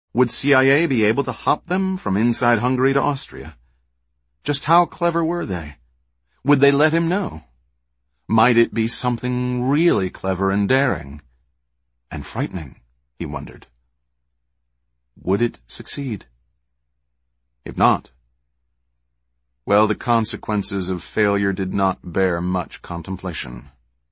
Would CIA be able to hop them from inside Hungary to Austria? Just how clever were they? Would they let him know? Might it be something really clever and daring? And frightening, he wondered. Would it succeed? If not, well, the consequences of failure did not bear much contemplation.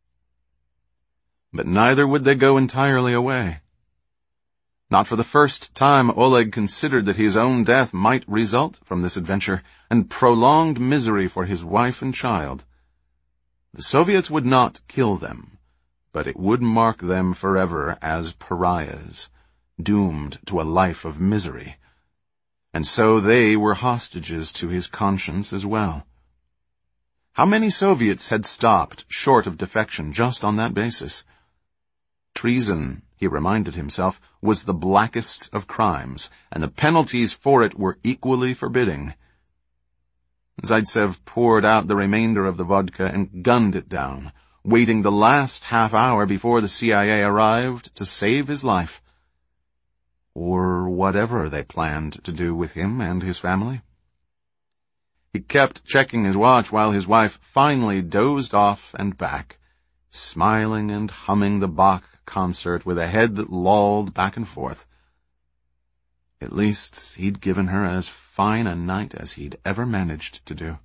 But neither would they go entirely away. Not for the first time, Oleg considered that his own death might result from this adventure, and prolonged misery for his wife and child. The Soviets would not kill them, but it would mark them forever as pariahs, doomed to a life of misery. And so they were hostages to his conscience as well. How many Soviets had stopped short of defection just on that basis? Treason, he reminded himself, was the blackest of crimes, and the penalties for it were equally forbidding. Zaitsev poured out the remainder of the vodka and gunned it down, waiting the last half hour before the CIA arrived to save his life. Or whatever they planned to do with him and his family. He kept checking his watch while his wife finally dozed off and back, smiling and humming the Bach concert with a head that lolled back and forth. At least he'd given her as fine a night as he'd ever managed to do.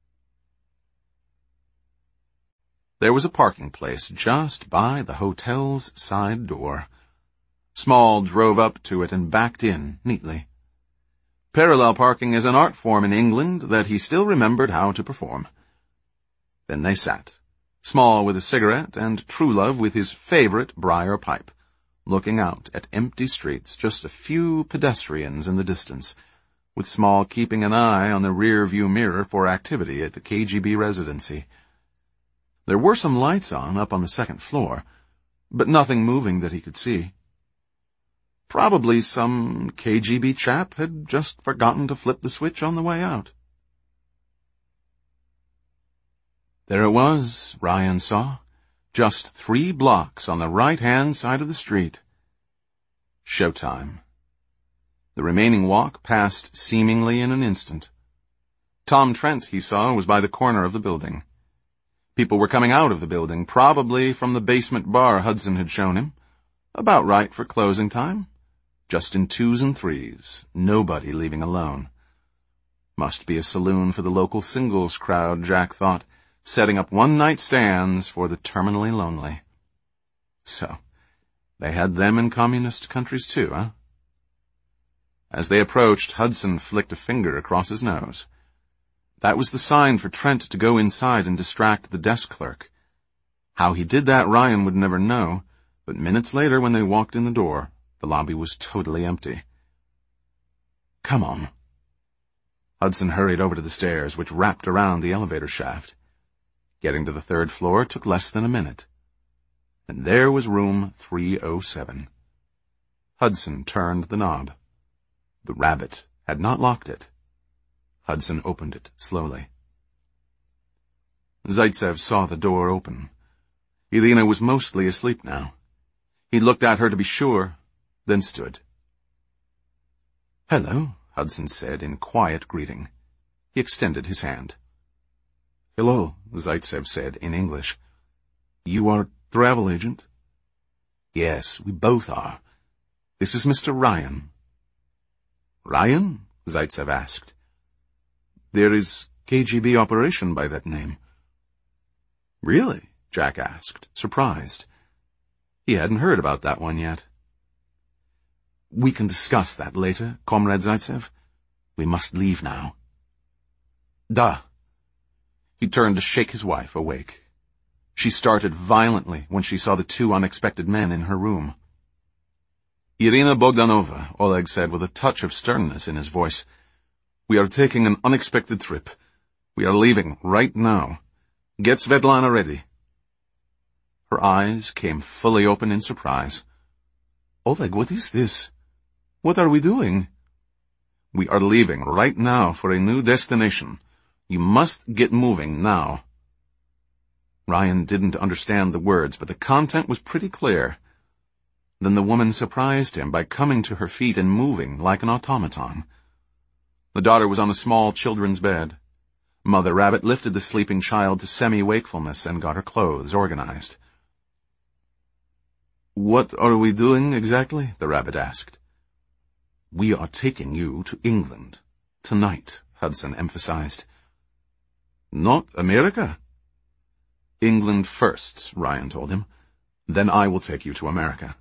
There was a parking place just by the hotel's side door. Small drove up to it and backed in neatly. Parallel parking is an art form in England that he still remembered how to perform. Then they sat, Small with a cigarette and Truelove with his favorite briar pipe, looking out at empty streets, just a few pedestrians in the distance, with Small keeping an eye on the rear-view mirror for activity at the KGB residency. There were some lights on up on the second floor, but nothing moving that he could see. Probably some KGB chap had just forgotten to flip the switch on the way out. There it was, Ryan saw, just 3 blocks on the right-hand side of the street. Showtime. The remaining walk passed seemingly in an instant. Tom Trent, he saw, was by the corner of the building. People were coming out of the building, probably from the basement bar Hudson had shown him. About right for closing time. Just in 2s and 3s, nobody leaving alone. Must be a saloon for the local singles crowd, Jack thought, setting up one-night stands for the terminally lonely. So, they had them in communist countries too, huh? As they approached, Hudson flicked a finger across his nose. That was the sign for Trent to go inside and distract the desk clerk. How he did that Ryan would never know, but minutes later when they walked in the door, the lobby was totally empty. Come on. Hudson hurried over to the stairs, which wrapped around the elevator shaft. Getting to the 3rd floor took less than a minute. And there was room 307. Hudson turned the knob. The rabbit had not locked it. Hudson opened it slowly. Zaitsev saw the door open. Irina was mostly asleep now. He looked at her to be sure, then stood. Hello, Hudson said in quiet greeting. He extended his hand. Hello, Zaitsev said in English. You are travel agent? Yes, we both are. This is Mr. Ryan. Ryan? Zaitsev asked. There is KGB operation by that name. Really? Jack asked, surprised. He hadn't heard about that one yet. We can discuss that later, Comrade Zaitsev. We must leave now. Da. He turned to shake his wife awake. She started violently when she saw the 2 unexpected men in her room. Irina Bogdanova, Oleg said with a touch of sternness in his voice. We are taking an unexpected trip. We are leaving right now. Get Svetlana ready. Her eyes came fully open in surprise. Oleg, what is this? What are we doing? We are leaving right now for a new destination. You must get moving now. Ryan didn't understand the words, but the content was pretty clear. Then the woman surprised him by coming to her feet and moving like an automaton. The daughter was on a small children's bed. Mother Rabbit lifted the sleeping child to semi-wakefulness and got her clothes organized. "What are we doing exactly?" the rabbit asked. "We are taking you to England. Tonight," Hudson emphasized. "Not America?" "England first," Ryan told him. "Then I will take you to America."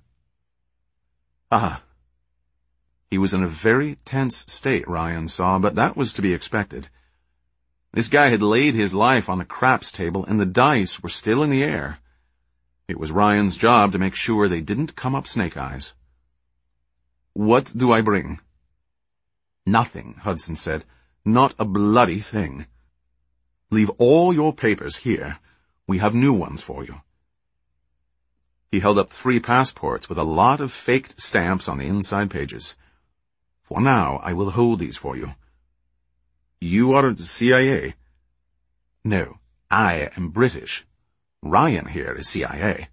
Ah. He was in a very tense state, Ryan saw, but that was to be expected. This guy had laid his life on the craps table, and the dice were still in the air. It was Ryan's job to make sure they didn't come up snake eyes. "What do I bring?" "Nothing," Hudson said. "Not a bloody thing. Leave all your papers here. We have new ones for you." He held up 3 passports with a lot of faked stamps on the inside pages. "For now, I will hold these for you." "You are the CIA?" "No, I am British. Ryan here is CIA."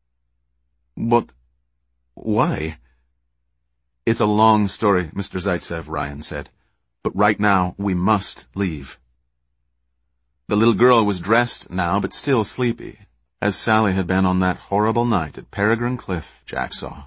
"But why?" "It's a long story, Mr. Zaitsev," Ryan said. "But right now, we must leave." The little girl was dressed now, but still sleepy, as Sally had been on that horrible night at Peregrine Cliff, Jack saw.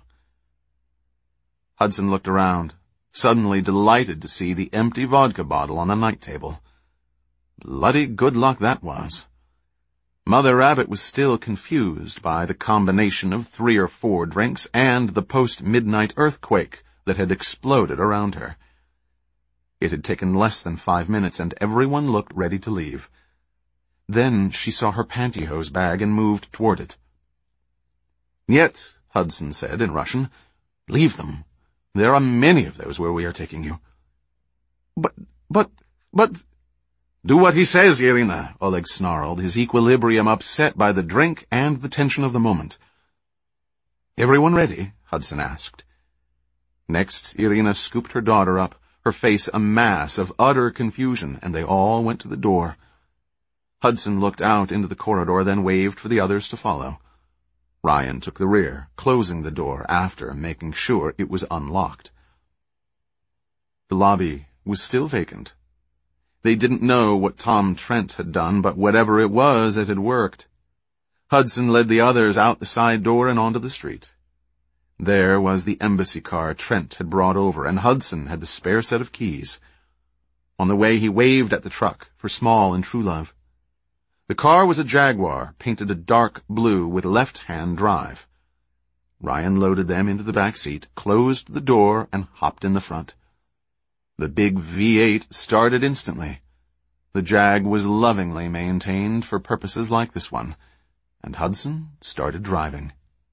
Hudson looked around, suddenly delighted to see the empty vodka bottle on the night table. Bloody good luck that was. Mother Rabbit was still confused by the combination of 3 or 4 drinks and the post-midnight earthquake that had exploded around her. It had taken less than 5 minutes, and everyone looked ready to leave. Then she saw her pantyhose bag and moved toward it. "Yet," Hudson said in Russian, "leave them. There are many of those where we are taking you." But... "Do what he says, Irina," Oleg snarled, his equilibrium upset by the drink and the tension of the moment. "Everyone ready?" Hudson asked. Next, Irina scooped her daughter up, her face a mass of utter confusion, and they all went to the door. Hudson looked out into the corridor, then waved for the others to follow. Ryan took the rear, closing the door after making sure it was unlocked. The lobby was still vacant. They didn't know what Tom Trent had done, but whatever it was, it had worked. Hudson led the others out the side door and onto the street. There was the embassy car Trent had brought over, and Hudson had the spare set of keys. On the way, he waved at the truck for Small and Truelove. The car was a Jaguar, painted a dark blue with left-hand drive. Ryan loaded them into the back seat, closed the door, and hopped in the front. The big V8 started instantly. The Jag was lovingly maintained for purposes like this one, and Hudson started driving.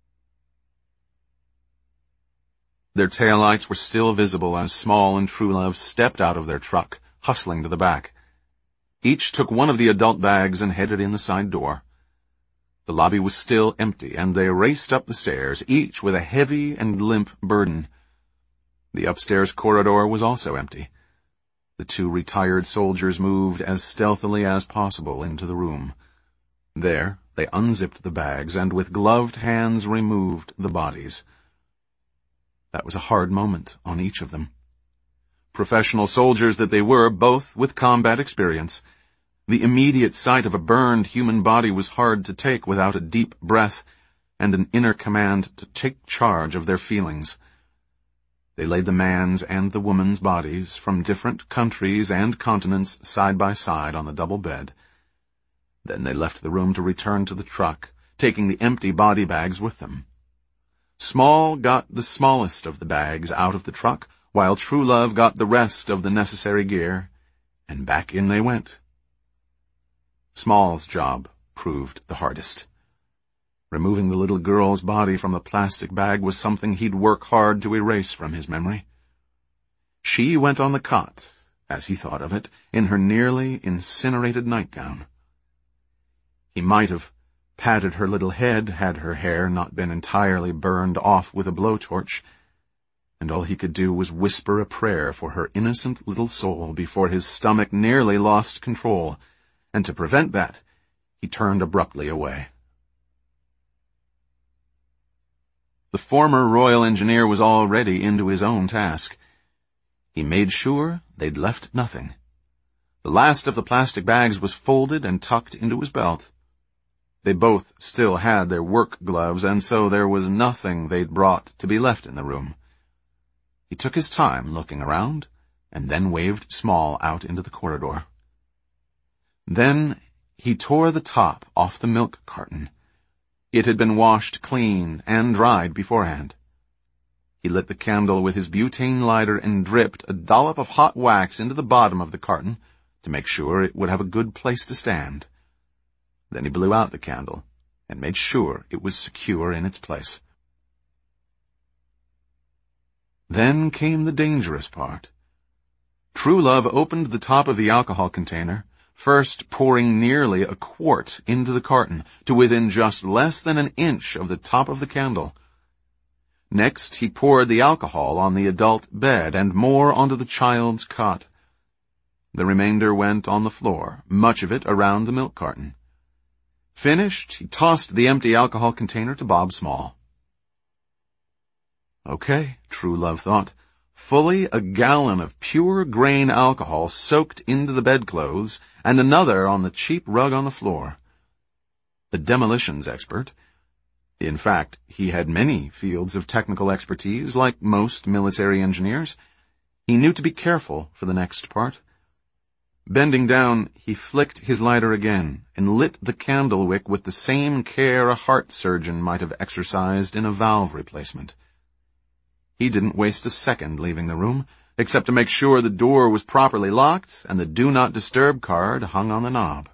Their taillights were still visible as Small and Truelove stepped out of their truck, hustling to the back. Each took one of the adult bags and headed in the side door. The lobby was still empty, and they raced up the stairs, each with a heavy and limp burden. The upstairs corridor was also empty. The 2 retired soldiers moved as stealthily as possible into the room. There, they unzipped the bags and with gloved hands removed the bodies. That was a hard moment on each of them. Professional soldiers that they were, both with combat experience. The immediate sight of a burned human body was hard to take without a deep breath and an inner command to take charge of their feelings. They laid the man's and the woman's bodies from different countries and continents side by side on the double bed. Then they left the room to return to the truck, taking the empty body bags with them. Small got the smallest of the bags out of the truck, while Truelove got the rest of the necessary gear, and back in they went. Small's job proved the hardest. Removing the little girl's body from the plastic bag was something he'd work hard to erase from his memory. She went on the cot, as he thought of it, in her nearly incinerated nightgown. He might have patted her little head had her hair not been entirely burned off with a blowtorch, and all he could do was whisper a prayer for her innocent little soul before his stomach nearly lost control, and to prevent that, he turned abruptly away. The former Royal Engineer was already into his own task. He made sure they'd left nothing. The last of the plastic bags was folded and tucked into his belt. They both still had their work gloves, and so there was nothing they'd brought to be left in the room. He took his time looking around, and then waved Small out into the corridor. Then he tore the top off the milk carton. It had been washed clean and dried beforehand. He lit the candle with his butane lighter and dripped a dollop of hot wax into the bottom of the carton to make sure it would have a good place to stand. Then he blew out the candle and made sure it was secure in its place. Then came the dangerous part. Truelove opened the top of the alcohol container, first pouring nearly a quart into the carton to within just less than an inch of the top of the candle. Next, he poured the alcohol on the adult bed and more onto the child's cot. The remainder went on the floor, much of it around the milk carton. Finished, he tossed the empty alcohol container to Bob Small. Okay, Truelove thought. Fully a gallon of pure grain alcohol soaked into the bedclothes, and another on the cheap rug on the floor. A demolitions expert. In fact, he had many fields of technical expertise, like most military engineers. He knew to be careful for the next part. Bending down, he flicked his lighter again and lit the candle wick with the same care a heart surgeon might have exercised in a valve replacement. He didn't waste a second leaving the room, except to make sure the door was properly locked and the Do Not Disturb card hung on the knob.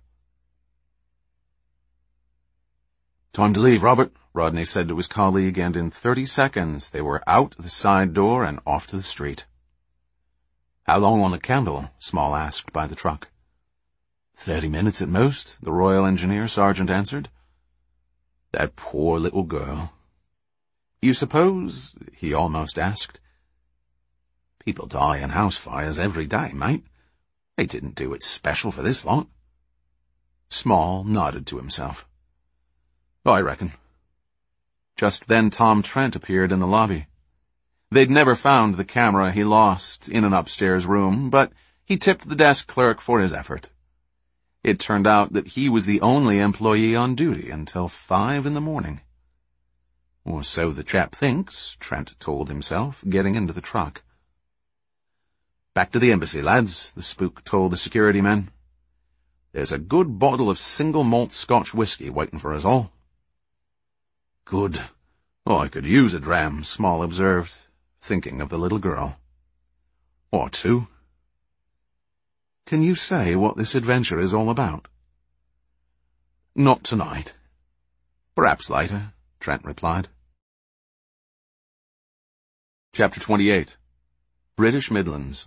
"Time to leave, Robert," Rodney said to his colleague, and in 30 seconds they were out the side door and off to the street. "How long on the candle?" Small asked by the truck. 30 minutes at most, the Royal Engineer Sergeant answered. "That poor little girl." "You suppose," he almost asked. "People die in house fires every day, mate. They didn't do it special for this lot." Small nodded to himself. "I reckon." Just then Tom Trent appeared in the lobby. They'd never found the camera he lost in an upstairs room, but he tipped the desk clerk for his effort. It turned out that he was the only employee on duty until 5 in the morning. "Or so the chap thinks," Trent told himself, getting into the truck. "Back to the embassy, lads," the spook told the security men. "There's a good bottle of single malt Scotch whiskey waiting for us all." "Good. Oh, I could use a dram," Small observed, thinking of the little girl. "Or two." "Can you say what this adventure is all about?" "Not tonight. Perhaps later," Trent replied. Chapter 28. British Midlands.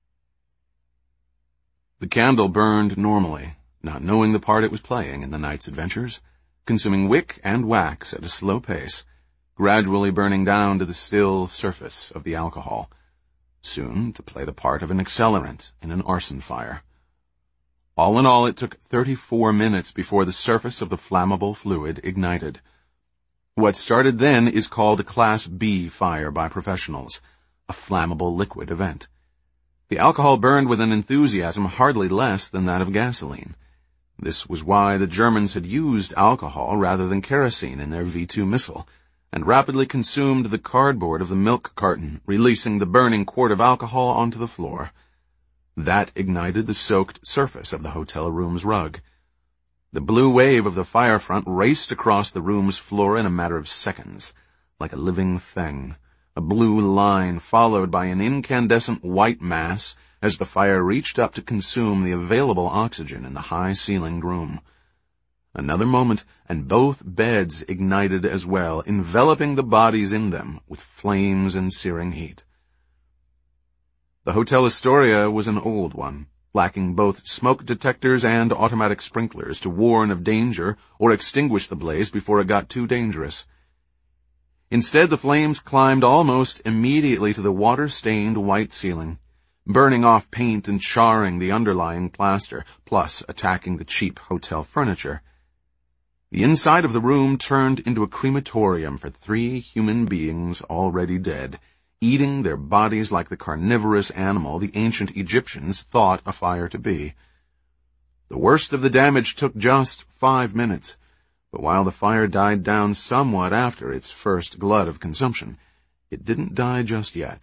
The candle burned normally, not knowing the part it was playing in the night's adventures, consuming wick and wax at a slow pace, gradually burning down to the still surface of the alcohol, soon to play the part of an accelerant in an arson fire. All in all, it took 34 minutes before the surface of the flammable fluid ignited. What started then is called a Class B fire by professionals, a flammable liquid event. The alcohol burned with an enthusiasm hardly less than that of gasoline. This was why the Germans had used alcohol rather than kerosene in their V-2 missile, and rapidly consumed the cardboard of the milk carton, releasing the burning quart of alcohol onto the floor. That ignited the soaked surface of the hotel room's rug. The blue wave of the fire front raced across the room's floor in a matter of seconds, like a living thing, a blue line followed by an incandescent white mass as the fire reached up to consume the available oxygen in the high-ceilinged room. Another moment, and both beds ignited as well, enveloping the bodies in them with flames and searing heat. The Hotel Astoria was an old one, lacking both smoke detectors and automatic sprinklers to warn of danger or extinguish the blaze before it got too dangerous. Instead, the flames climbed almost immediately to the water-stained white ceiling, burning off paint and charring the underlying plaster, plus attacking the cheap hotel furniture. The inside of the room turned into a crematorium for 3 human beings already dead, eating their bodies like the carnivorous animal the ancient Egyptians thought a fire to be. The worst of the damage took just 5 minutes, but while the fire died down somewhat after its first glut of consumption, it didn't die just yet.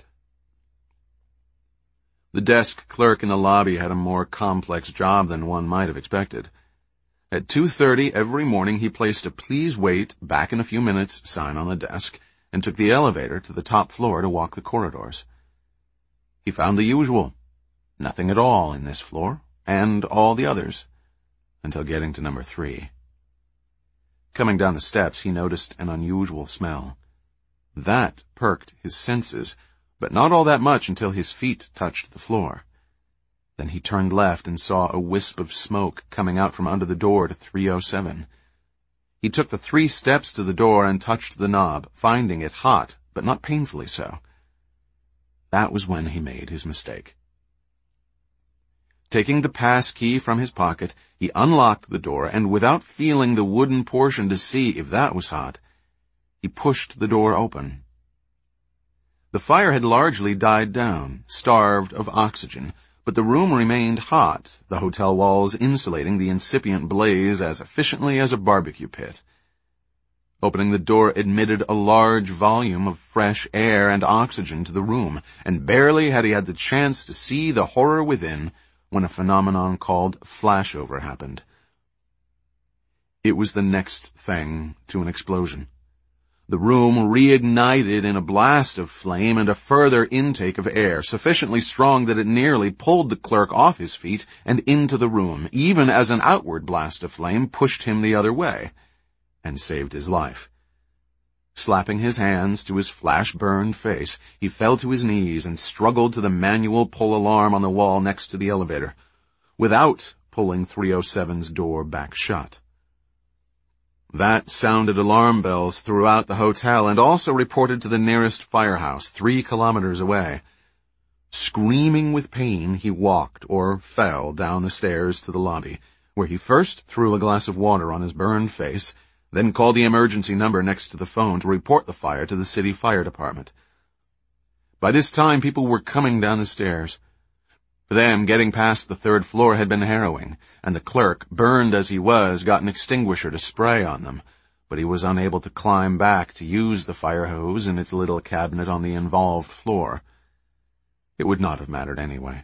The desk clerk in the lobby had a more complex job than one might have expected. At 2:30 every morning he placed a "Please wait, back in a few minutes" sign on the desk and took the elevator to the top floor to walk the corridors. He found the usual: nothing at all in this floor, and all the others, until getting to number 3. Coming down the steps, he noticed an unusual smell. That perked his senses, but not all that much until his feet touched the floor. Then he turned left and saw a wisp of smoke coming out from under the door to 307. He took the 3 steps to the door and touched the knob, finding it hot, but not painfully so. That was when he made his mistake. Taking the pass key from his pocket, he unlocked the door, and without feeling the wooden portion to see if that was hot, he pushed the door open. The fire had largely died down, starved of oxygen, but the room remained hot, the hotel walls insulating the incipient blaze as efficiently as a barbecue pit. Opening the door admitted a large volume of fresh air and oxygen to the room, and barely had he had the chance to see the horror within when a phenomenon called flashover happened. It was the next thing to an explosion. The room reignited in a blast of flame and a further intake of air, sufficiently strong that it nearly pulled the clerk off his feet and into the room, even as an outward blast of flame pushed him the other way, and saved his life. Slapping his hands to his flash-burned face, he fell to his knees and struggled to the manual pull alarm on the wall next to the elevator, without pulling 307's door back shut. That sounded alarm bells throughout the hotel and also reported to the nearest firehouse, 3 kilometers away. Screaming with pain, he walked or fell down the stairs to the lobby, where he first threw a glass of water on his burned face, then called the emergency number next to the phone to report the fire to the city fire department. By this time, people were coming down the stairs. For them, getting past the 3rd floor had been harrowing, and the clerk, burned as he was, got an extinguisher to spray on them, but he was unable to climb back to use the fire hose in its little cabinet on the involved floor. It would not have mattered anyway.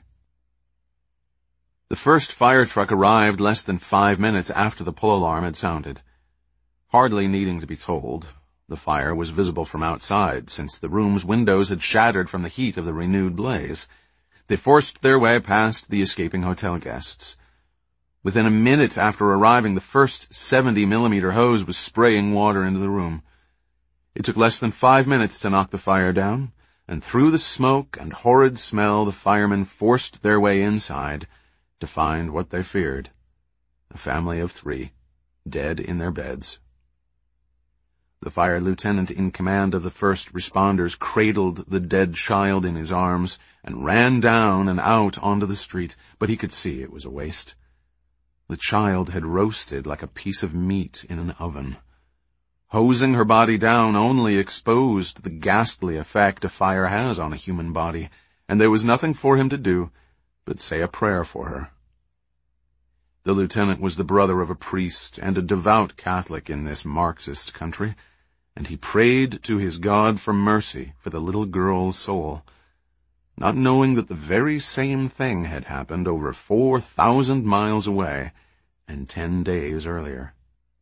The first fire truck arrived less than 5 minutes after the pull alarm had sounded. Hardly needing to be told, the fire was visible from outside, since the room's windows had shattered from the heat of the renewed blaze. They forced their way past the escaping hotel guests. Within a minute after arriving, the first 70mm hose was spraying water into the room. It took less than 5 minutes to knock the fire down, and through the smoke and horrid smell the firemen forced their way inside to find what they feared: a family of 3, dead in their beds. The fire lieutenant in command of the first responders cradled the dead child in his arms and ran down and out onto the street, but he could see it was a waste. The child had roasted like a piece of meat in an oven. Hosing her body down only exposed the ghastly effect a fire has on a human body, and there was nothing for him to do but say a prayer for her. The lieutenant was the brother of a priest and a devout Catholic in this Marxist country, and he prayed to his God for mercy for the little girl's soul, not knowing that the very same thing had happened over 4,000 miles away and 10 days earlier.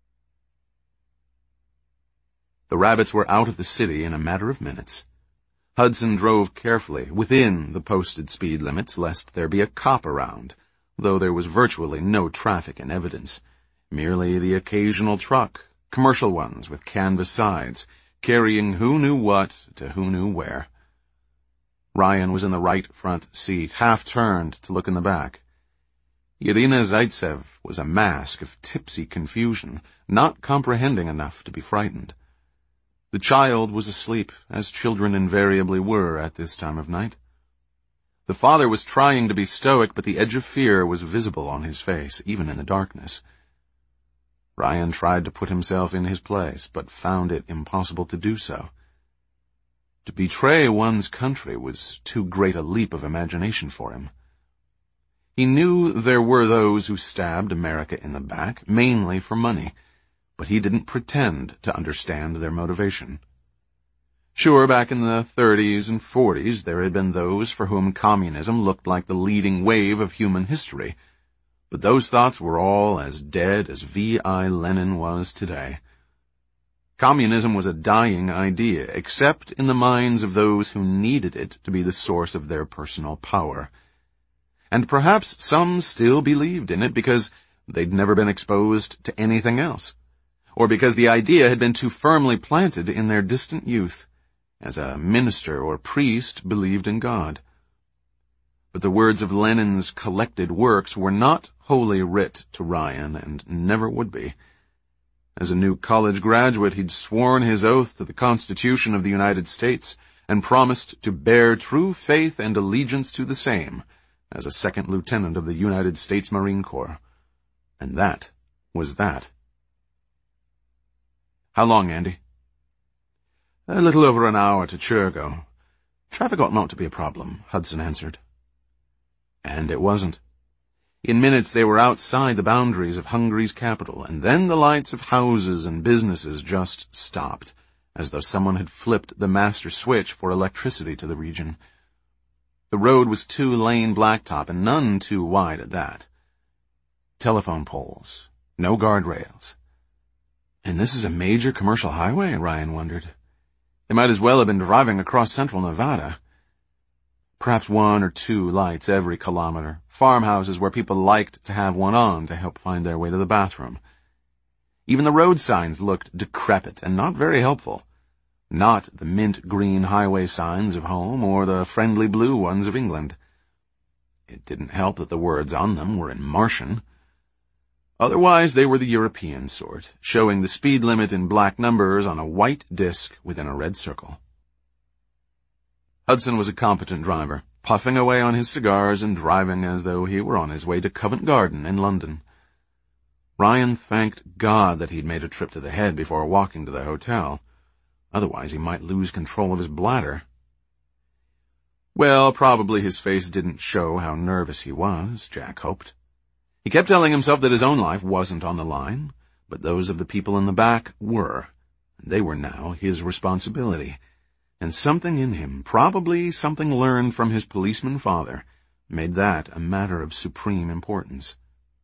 The rabbits were out of the city in a matter of minutes. Hudson drove carefully, within the posted speed limits, lest there be a cop around, though there was virtually no traffic in evidence, merely the occasional truck, commercial ones with canvas sides, carrying who knew what to who knew where. Ryan was in the right front seat, half-turned to look in the back. Irina Zaitsev was a mask of tipsy confusion, not comprehending enough to be frightened. The child was asleep, as children invariably were at this time of night. The father was trying to be stoic, but the edge of fear was visible on his face, even in the darkness. Ryan tried to put himself in his place, but found it impossible to do so. To betray one's country was too great a leap of imagination for him. He knew there were those who stabbed America in the back, mainly for money, but he didn't pretend to understand their motivation. Sure, back in the 30s and 40s, there had been those for whom communism looked like the leading wave of human history, but those thoughts were all as dead as V.I. Lenin was today. Communism was a dying idea, except in the minds of those who needed it to be the source of their personal power. And perhaps some still believed in it because they'd never been exposed to anything else, or because the idea had been too firmly planted in their distant youth, as a minister or priest believed in God. But the words of Lenin's collected works were not holy writ to Ryan, and never would be. As a new college graduate, he'd sworn his oath to the Constitution of the United States and promised to bear true faith and allegiance to the same as a second lieutenant of the United States Marine Corps. And that was that. How long, Andy? A little over an hour to Churgo. Traffic ought not to be a problem, Hudson answered. And it wasn't. In minutes they were outside the boundaries of Hungary's capital, and then the lights of houses and businesses just stopped, as though someone had flipped the master switch for electricity to the region. The road was 2-lane blacktop, and none too wide at that. Telephone poles, no guardrails. And this is a major commercial highway, Ryan wondered. They might as well have been driving across central Nevada. Perhaps 1 or 2 lights every kilometer, farmhouses where people liked to have one on to help find their way to the bathroom. Even the road signs looked decrepit and not very helpful. Not the mint green highway signs of home or the friendly blue ones of England. It didn't help that the words on them were in Martian. Otherwise, they were the European sort, showing the speed limit in black numbers on a white disc within a red circle. Hudson was a competent driver, puffing away on his cigars and driving as though he were on his way to Covent Garden in London. Ryan thanked God that he'd made a trip to the Head before walking to the hotel. Otherwise, he might lose control of his bladder. Well, probably his face didn't show how nervous he was, Jack hoped. He kept telling himself that his own life wasn't on the line, but those of the people in the back were. They were now his responsibility. And something in him, probably something learned from his policeman father, made that a matter of supreme importance.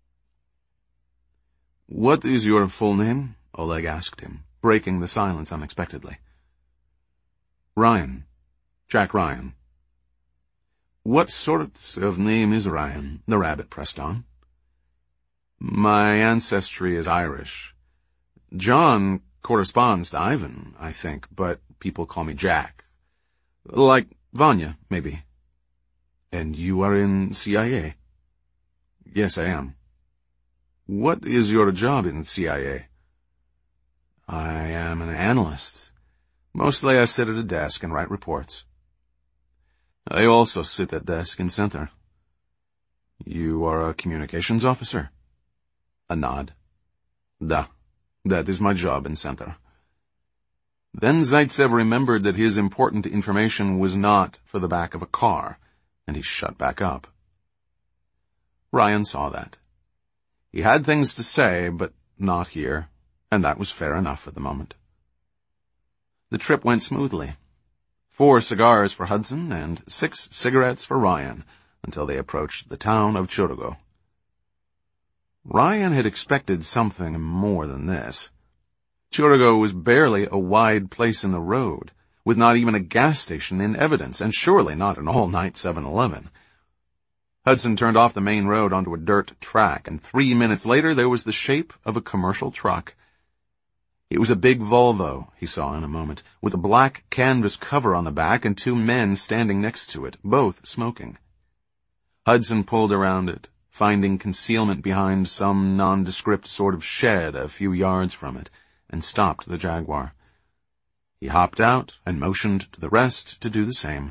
"What is your full name?" Oleg asked him, breaking the silence unexpectedly. "Ryan. Jack Ryan." "What sort of name is Ryan?" the rabbit pressed on. "My ancestry is Irish. John corresponds to Ivan, I think, but people call me Jack. Like Vanya, maybe." "And you are in CIA?" "Yes, I am." "What is your job in CIA?" "I am an analyst. Mostly I sit at a desk and write reports." "I also sit at desk in center." "You are a communications officer?" A nod. "Da. That is my job in center." Then Zaitsev remembered that his important information was not for the back of a car, and he shut back up. Ryan saw that. He had things to say, but not here, and that was fair enough for the moment. The trip went smoothly. 4 cigars for Hudson and 6 cigarettes for Ryan until they approached the town of Churgo. Ryan had expected something more than this. Churgo was barely a wide place in the road, with not even a gas station in evidence, and surely not an all-night 7-Eleven. Hudson turned off the main road onto a dirt track, and 3 minutes later there was the shape of a commercial truck. It was a big Volvo, he saw in a moment, with a black canvas cover on the back and 2 men standing next to it, both smoking. Hudson pulled around it, finding concealment behind some nondescript sort of shed a few yards from it, and stopped the Jaguar. He hopped out and motioned to the rest to do the same.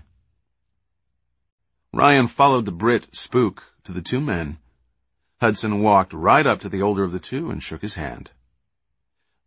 Ryan followed the Brit spook to the 2 men. Hudson walked right up to the older of the 2 and shook his hand.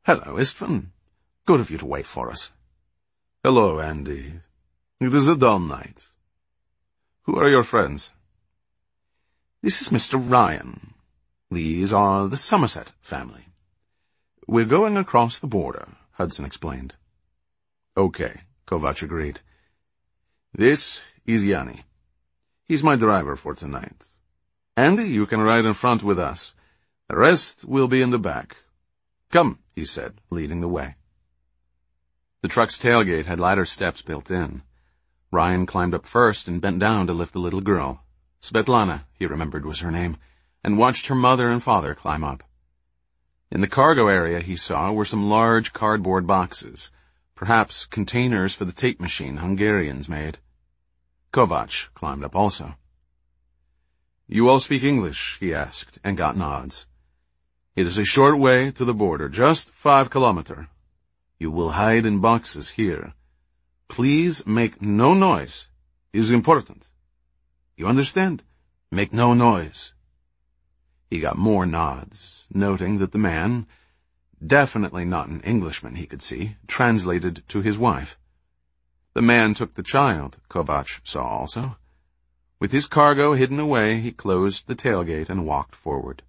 Hello, Istvan. Good of you to wait for us. Hello, Andy. It is a dull night. Who are your friends? This is Mr. Ryan. These are the Somerset family. We're going across the border, Hudson explained. Okay, Kovac agreed. This is Yanni. He's my driver for tonight. Andy, you can ride in front with us. The rest will be in the back. Come, he said, leading the way. The truck's tailgate had ladder steps built in. Ryan climbed up first and bent down to lift the little girl. Svetlana, he remembered was her name, and watched her mother and father climb up. In the cargo area he saw were some large cardboard boxes, perhaps containers for the tape machine Hungarians made. Kovac climbed up also. You all speak English, he asked, and got nods. It is a short way to the border, just 5 kilometers. You will hide in boxes here. Please make no noise. It is important. You understand? Make no noise. He got more nods, noting that the man, definitely not an Englishman he could see, translated to his wife. The man took the child, Kovac saw also. With his cargo hidden away, he closed the tailgate and walked forward.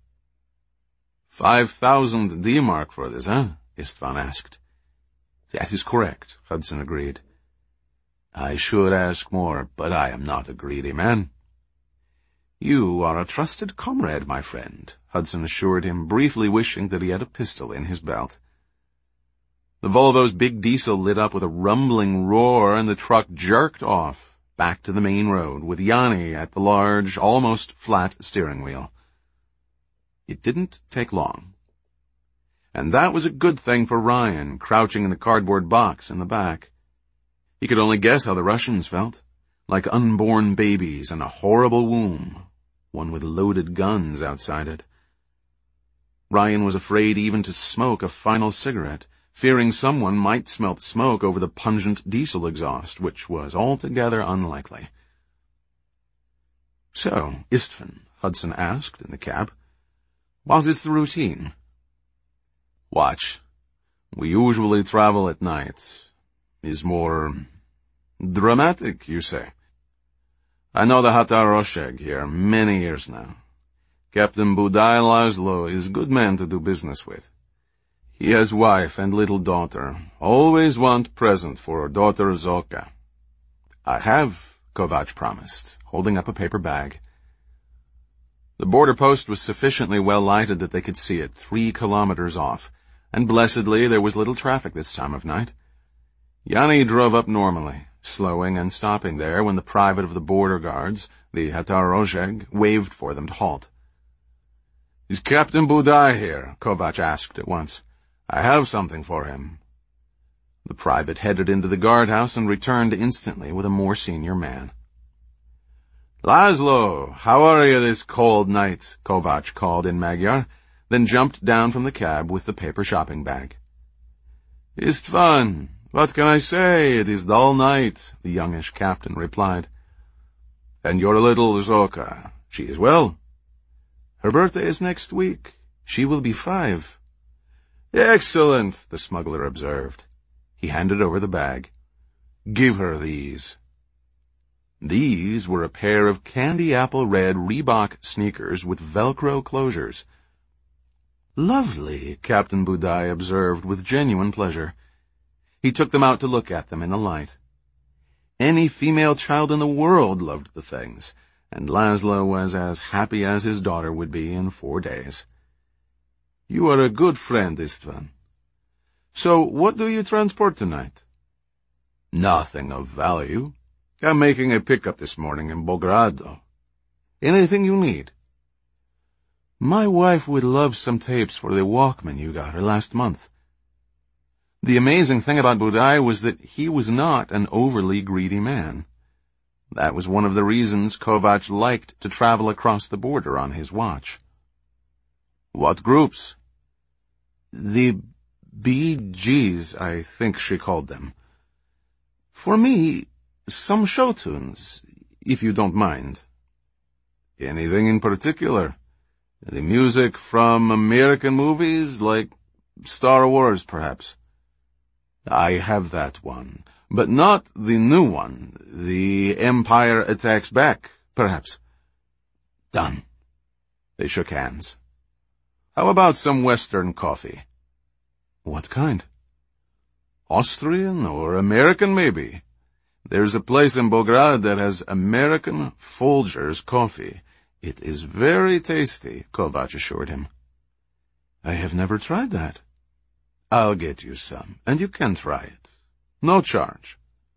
5,000 D-mark for this, eh? Istvan asked. That is correct, Hudson agreed. I should ask more, but I am not a greedy man. You are a trusted comrade, my friend, Hudson assured him, briefly wishing that he had a pistol in his belt. The Volvo's big diesel lit up with a rumbling roar, and the truck jerked off, back to the main road, with Yanni at the large, almost flat steering wheel. It didn't take long. And that was a good thing for Ryan, crouching in the cardboard box in the back. He could only guess how the Russians felt, like unborn babies in a horrible womb, one with loaded guns outside it. Ryan was afraid even to smoke a final cigarette, fearing someone might smell the smoke over the pungent diesel exhaust, which was altogether unlikely. So, Istvan, Hudson asked in the cab, what is the routine? Watch. We usually travel at night. Is more dramatic, you say? I know the Hatar Rosheg here many years now. Captain Budai Laszlo is a good man to do business with. He has wife and little daughter. Always want present for her daughter Zoka. I have, Kovac promised, holding up a paper bag. The border post was sufficiently well lighted that they could see it 3 kilometers off, and blessedly there was little traffic this time of night. Yanni drove up normally, slowing and stopping there when the private of the border guards, the Hatar Rosheg, waved for them to halt. Is Captain Budai here? Kovac asked at once. I have something for him. The private headed into the guardhouse and returned instantly with a more senior man. Laszlo, how are you this cold night? Kovac called in Magyar, then jumped down from the cab with the paper shopping bag. Istvan, what can I say? It is dull night, the youngish captain replied. And your little Zoka, she is well? Her birthday is next week. She will be 5. Excellent, the smuggler observed. He handed over the bag. Give her these. These were a pair of candy apple red Reebok sneakers with Velcro closures. Lovely, Captain Budai observed with genuine pleasure. He took them out to look at them in the light. Any female child in the world loved the things, and Laszlo was as happy as his daughter would be in 4 days. You are a good friend, Istvan. So, what do you transport tonight? Nothing of value. I'm making a pickup this morning in Belgrado. Anything you need? My wife would love some tapes for the Walkman you got her last month. The amazing thing about Budai was that he was not an overly greedy man. That was one of the reasons Kovac liked to travel across the border on his watch. What groups? The BGs, I think she called them. For me, some show tunes, if you don't mind. Anything in particular? The music from American movies, like Star Wars, perhaps. I have that one, but not the new one. The Empire Attacks Back, perhaps. Done. They shook hands. How about some Western coffee? What kind? Austrian or American, maybe. There's a place in Belgrade that has American Folgers coffee. It is very tasty, Kovac assured him. I have never tried that. I'll get you some, and you can try it. No charge.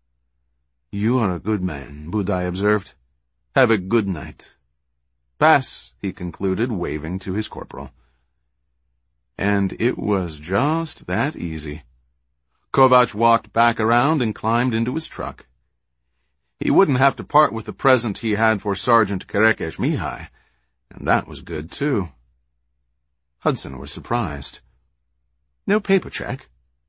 You are a good man, Budai observed. Have a good night. Pass, he concluded, waving to his corporal. And it was just that easy. Kovac walked back around and climbed into his truck. He wouldn't have to part with the present he had for Sergeant Kerekes Mihai, and that was good, too. Hudson was surprised. No paper check?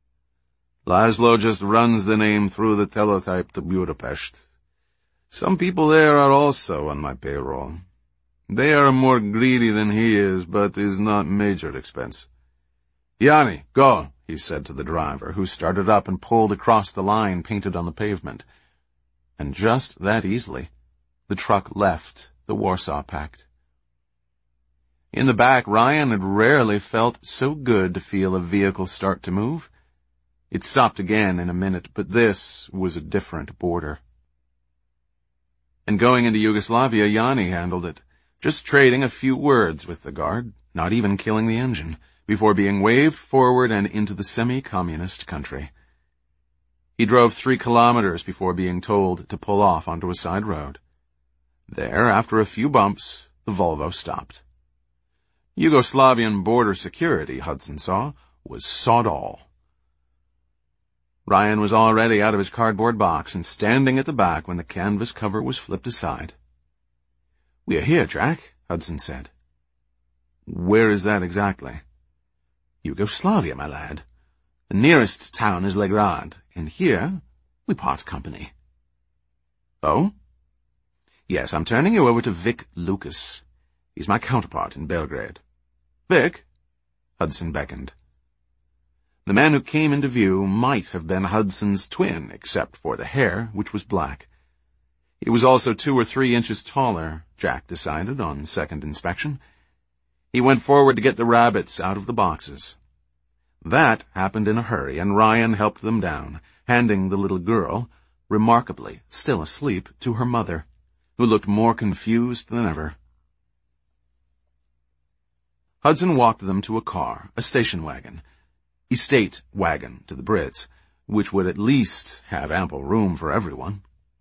Laszlo just runs the name through the teletype to Budapest. Some people there are also on my payroll. They are more greedy than he is, but is not major expense. Yanni, go, he said to the driver, who started up and pulled across the line painted on the pavement. And just that easily, the truck left the Warsaw Pact. In the back, Ryan had rarely felt so good to feel a vehicle start to move. It stopped again in a minute, but this was a different border. And going into Yugoslavia, Yanni handled it, just trading a few words with the guard, not even killing the engine, before being waved forward and into the semi-communist country. He drove 3 kilometers before being told to pull off onto a side road. There, after a few bumps, the Volvo stopped. Yugoslavian border security, Hudson saw, was sod all. Ryan was already out of his cardboard box and standing at the back when the canvas cover was flipped aside. We are here, Jack, Hudson said. Where is that exactly? Yugoslavia, my lad. The nearest town is Legrad, and here we part company. Oh? Yes, I'm turning you over to Vic Lucas. He's my counterpart in Belgrade. Vic? Hudson beckoned. The man who came into view might have been Hudson's twin, except for the hair, which was black. He was also 2 or 3 inches taller, Jack decided on second inspection. He went forward to get the rabbits out of the boxes. That happened in a hurry, and Ryan helped them down, handing the little girl, remarkably still asleep, to her mother, who looked more confused than ever. Hudson walked them to a car, a station wagon, estate wagon to the Brits, which would at least have ample room for everyone.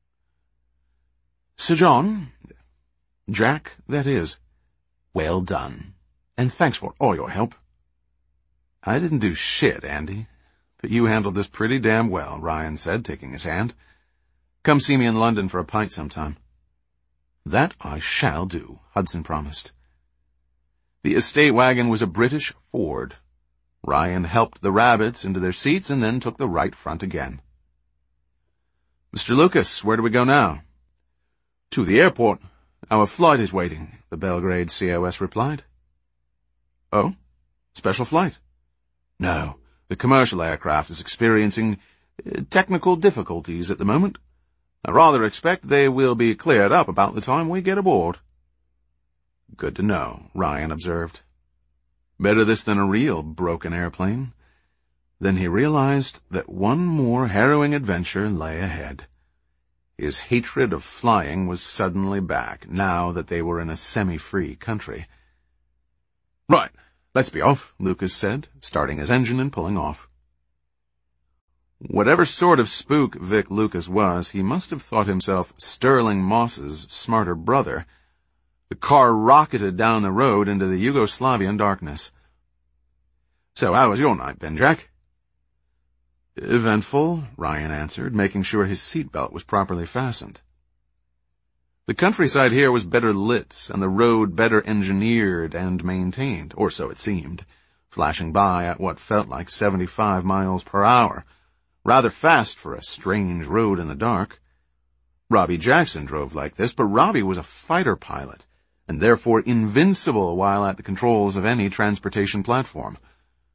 Sir John, Jack, that is, well done, and thanks for all your help. I didn't do shit, Andy, but you handled this pretty damn well, Ryan said, taking his hand. Come see me in London for a pint sometime. That I shall do, Hudson promised. The estate wagon was a British Ford. Ryan helped the rabbits into their seats and then took the right front again. Mr. Lucas, where do we go now? To the airport. Our flight is waiting, the Belgrade COS replied. Oh? Special flight? No, the commercial aircraft is experiencing technical difficulties at the moment. I rather expect they will be cleared up about the time we get aboard. Good to know, Ryan observed. Better this than a real broken airplane. Then he realized that one more harrowing adventure lay ahead. His hatred of flying was suddenly back, now that they were in a semi-free country. Right, let's be off, Lucas said, starting his engine and pulling off. Whatever sort of spook Vic Lucas was, he must have thought himself Sterling Moss's smarter brother. The car rocketed down the road into the Yugoslavian darkness. So how was your night, Ben Jack? Eventful, Ryan answered, making sure his seatbelt was properly fastened. The countryside here was better lit, and the road better engineered and maintained, or so it seemed, flashing by at what felt like 75 miles per hour, rather fast for a strange road in the dark. Robbie Jackson drove like this, but Robbie was a fighter pilot, and therefore invincible while at the controls of any transportation platform.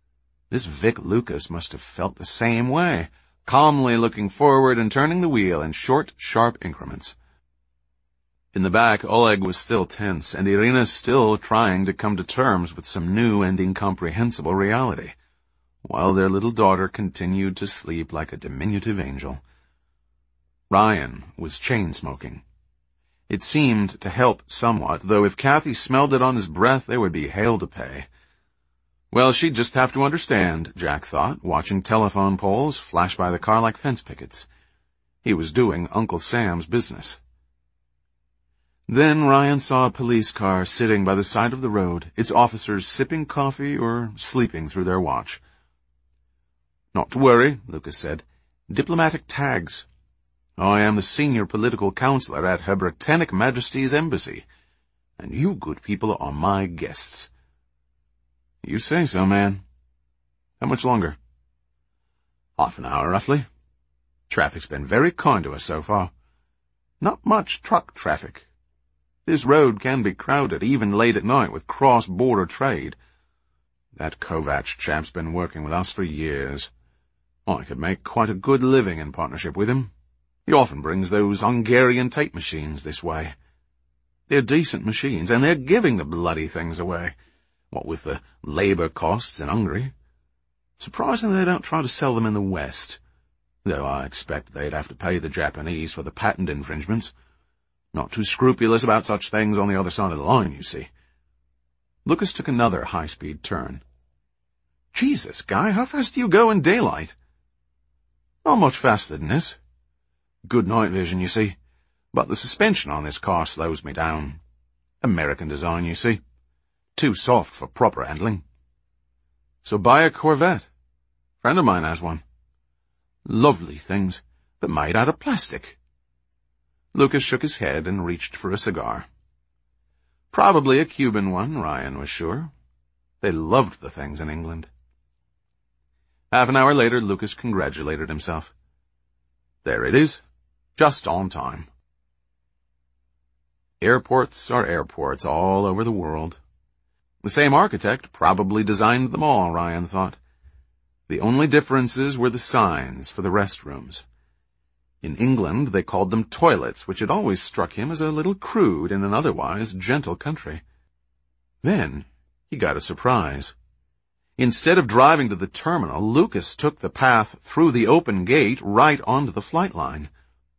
This Vic Lucas must have felt the same way, calmly looking forward and turning the wheel in short, sharp increments. In the back, Oleg was still tense, and Irina still trying to come to terms with some new and incomprehensible reality, while their little daughter continued to sleep like a diminutive angel. Ryan was chain-smoking. It seemed to help somewhat, though if Kathy smelled it on his breath, there would be hell to pay. Well, she'd just have to understand, Jack thought, watching telephone poles flash by the car like fence pickets. He was doing Uncle Sam's business. Then Ryan saw a police car sitting by the side of the road, its officers sipping coffee or sleeping through their watch. "Not to worry," Lucas said. "Diplomatic tags. I am the senior political counselor at Her Britannic Majesty's Embassy, and you good people are my guests." "You say so, man. How much longer?" "Half an hour, roughly. Traffic's been very kind to us so far. Not much truck traffic. This road can be crowded, even late at night, with cross-border trade. That Kovacs chap's been working with us for years. I could make quite a good living in partnership with him. He often brings those Hungarian tape machines this way. They're decent machines, and they're giving the bloody things away, what with the labor costs in Hungary. Surprising they don't try to sell them in the West, though I expect they'd have to pay the Japanese for the patent infringements. Not too scrupulous about such things on the other side of the line, you see." Lucas took another high-speed turn. "Jesus, Guy, how fast do you go in daylight?" "Not much faster than this. Good night vision, you see. But the suspension on this car slows me down. American design, you see. Too soft for proper handling. So buy a Corvette. Friend of mine has one. Lovely things, but made out of plastic." Lucas shook his head and reached for a cigar. Probably a Cuban one, Ryan was sure. They loved the things in England. Half an hour later, Lucas congratulated himself. There it is, just on time. Airports are airports all over the world. The same architect probably designed them all, Ryan thought. The only differences were the signs for the restrooms. In England, they called them toilets, which had always struck him as a little crude in an otherwise gentle country. Then he got a surprise. Instead of driving to the terminal, Lucas took the path through the open gate right onto the flight line.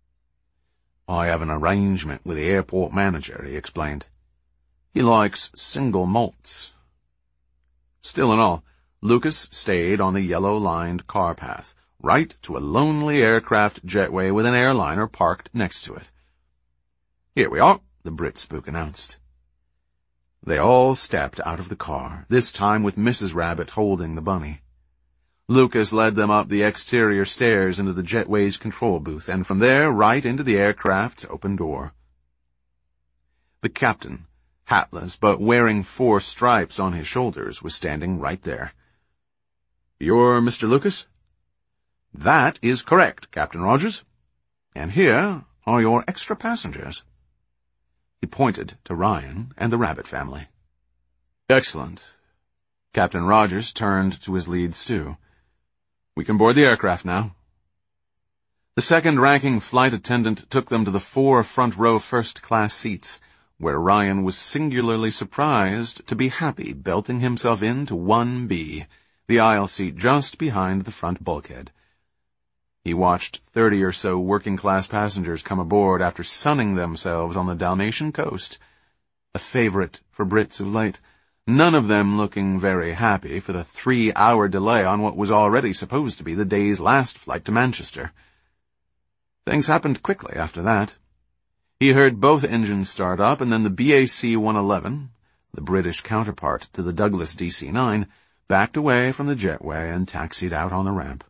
"I have an arrangement with the airport manager," he explained. "He likes single malts." Still and all, Lucas stayed on the yellow-lined car path, right to a lonely aircraft jetway with an airliner parked next to it. "Here we are," the Brit spook announced. They all stepped out of the car, this time with Mrs. Rabbit holding the bunny. Lucas led them up the exterior stairs into the jetway's control booth, and from there right into the aircraft's open door. The captain, hatless but wearing 4 stripes on his shoulders, was standing right there. "You're Mr. Lucas?" "That is correct, Captain Rogers. And here are your extra passengers." He pointed to Ryan and the Rabbit family. "Excellent." Captain Rogers turned to his lead stew. "We can board the aircraft now." The second-ranking flight attendant took them to the 4 front-row first-class seats, where Ryan was singularly surprised to be happy belting himself into 1B, the aisle seat just behind the front bulkhead. He watched 30 or so working-class passengers come aboard after sunning themselves on the Dalmatian coast, a favorite for Brits of late, none of them looking very happy for the 3-hour delay on what was already supposed to be the day's last flight to Manchester. Things happened quickly after that. He heard both engines start up, and then the BAC-111, the British counterpart to the Douglas DC-9, backed away from the jetway and taxied out on the ramp.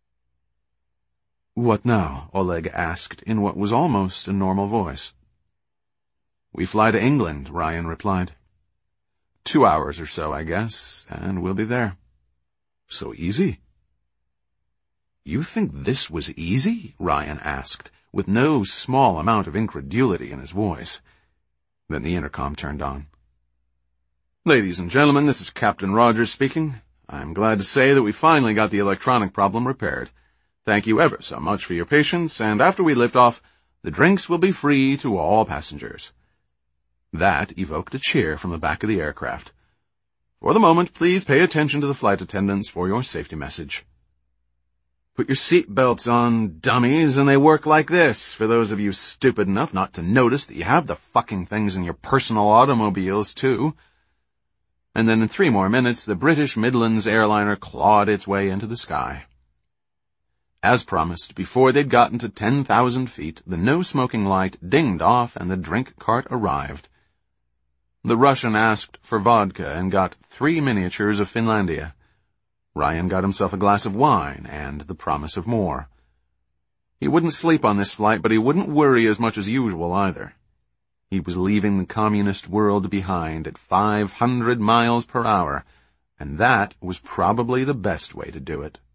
"What now?" Oleg asked in what was almost a normal voice. "We fly to England," Ryan replied. 2 hours or so, I guess, and we'll be there." "So easy?" "You think this was easy?" Ryan asked, with no small amount of incredulity in his voice. Then the intercom turned on. "Ladies and gentlemen, this is Captain Rogers speaking. I'm glad to say that we finally got the electronic problem repaired. Thank you ever so much for your patience, and after we lift off, the drinks will be free to all passengers." That evoked a cheer from the back of the aircraft. "For the moment, please pay attention to the flight attendants for your safety message. Put your seat belts on, dummies, and they work like this, for those of you stupid enough not to notice that you have the fucking things in your personal automobiles, too." And then in 3 more minutes, the British Midlands airliner clawed its way into the sky. As promised, before they'd gotten to 10,000 feet, the no-smoking light dinged off and the drink cart arrived. The Russian asked for vodka and got 3 miniatures of Finlandia. Ryan got himself a glass of wine and the promise of more. He wouldn't sleep on this flight, but he wouldn't worry as much as usual either. He was leaving the communist world behind at 500 miles per hour, and that was probably the best way to do it.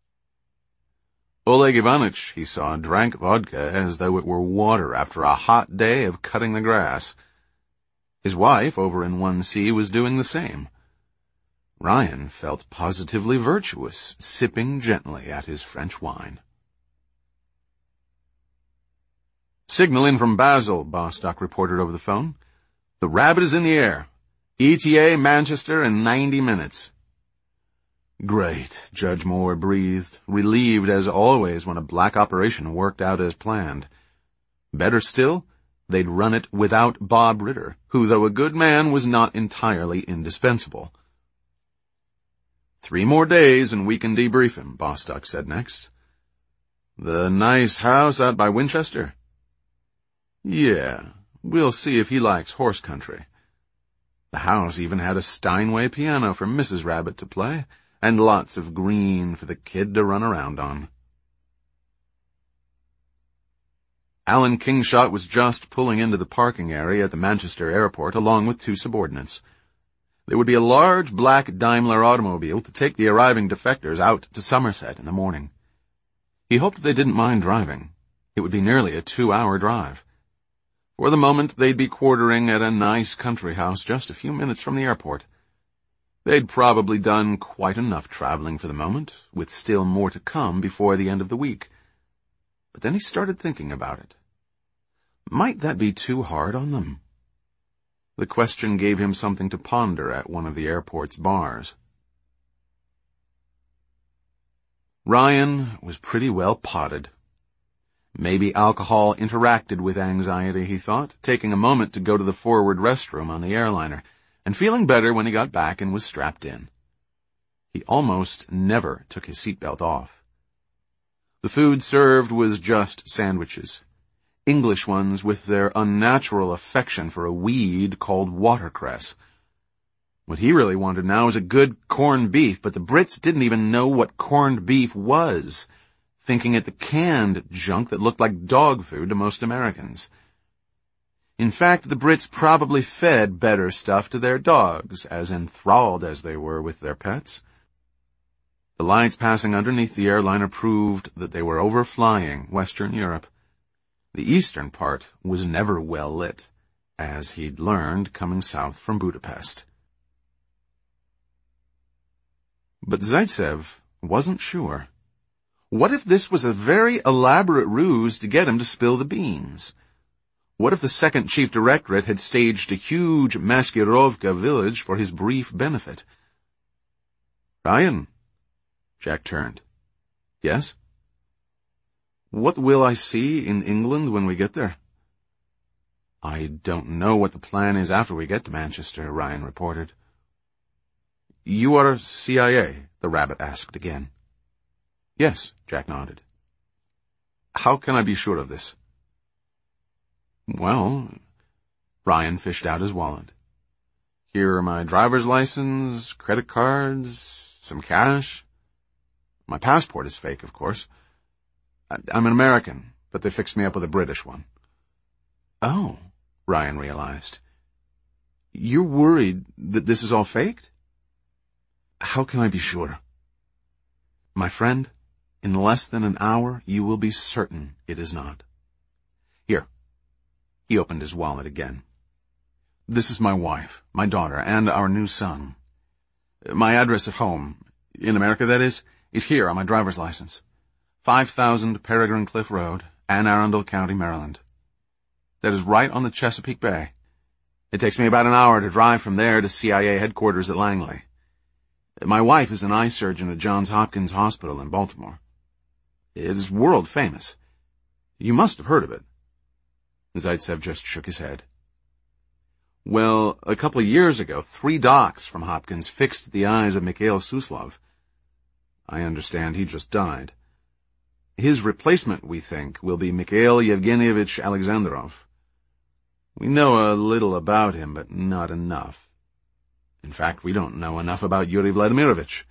Oleg Ivanitch, he saw, drank vodka as though it were water after a hot day of cutting the grass. His wife, over in 1C, was doing the same. Ryan felt positively virtuous, sipping gently at his French wine. "Signal in from Basel," Bostock reported over the phone. "The Rabbit is in the air. ETA Manchester in 90 minutes. "Great," Judge Moore breathed, relieved as always when a black operation worked out as planned. Better still, they'd run it without Bob Ritter, who, though a good man, was not entirely indispensable. 3 more days and we can debrief him, Bostock said next. "The nice house out by Winchester?" "Yeah, we'll see if he likes horse country." The house even had a Steinway piano for Mrs. Rabbit to play, and lots of green for the kid to run around on. Alan Kingshott was just pulling into the parking area at the Manchester airport along with 2 subordinates. There would be a large black Daimler automobile to take the arriving defectors out to Somerset in the morning. He hoped they didn't mind driving. It would be nearly a 2-hour drive. For the moment, they'd be quartering at a nice country house just a few minutes from the airport. They'd probably done quite enough traveling for the moment, with still more to come before the end of the week. But then he started thinking about it. Might that be too hard on them? The question gave him something to ponder at one of the airport's bars. Ryan was pretty well potted. Maybe alcohol interacted with anxiety, he thought, taking a moment to go to the forward restroom on the airliner, and feeling better when he got back and was strapped in. He almost never took his seatbelt off. The food served was just sandwiches. English ones with their unnatural affection for a weed called watercress. What he really wanted now was a good corned beef, but the Brits didn't even know what corned beef was, thinking it the canned junk that looked like dog food to most Americans. In fact, the Brits probably fed better stuff to their dogs, as enthralled as they were with their pets. The lights passing underneath the airliner proved that they were overflying Western Europe. The eastern part was never well lit, as he'd learned coming south from Budapest. But Zaitsev wasn't sure. What if this was a very elaborate ruse to get him to spill the beans? What if the second chief directorate had staged a huge Maskirovka village for his brief benefit? "Ryan?" Jack turned. "Yes?" "What will I see in England when we get there?" "I don't know what the plan is after we get to Manchester," Ryan reported. "You are CIA?" the Rabbit asked again. "Yes," Jack nodded. "How can I be sure of this?" "Well," Ryan fished out his wallet. "Here are my driver's license, credit cards, some cash. My passport is fake, of course. I'm an American, but they fixed me up with a British one." "Oh," Ryan realized. "You're worried that this is all faked?" "How can I be sure?" "My friend, in less than an hour you will be certain it is not. Here." He opened his wallet again. "This is my wife, my daughter, and our new son. My address at home, in America that is here on my driver's license. 5000 Peregrine Cliff Road, Anne Arundel County, Maryland. That is right on the Chesapeake Bay. It takes me about an hour to drive from there to CIA headquarters at Langley. My wife is an eye surgeon at Johns Hopkins Hospital in Baltimore. It is world famous. You must have heard of it. Zaitsev just shook his head. Well, a couple of years ago, 3 docs from Hopkins fixed the eyes of Mikhail Suslov. I understand he just died. His replacement, we think, will be Mikhail Yevgenyevich Alexandrov. We know a little about him, but not enough. In fact, we don't know enough about Yuri Vladimirovich.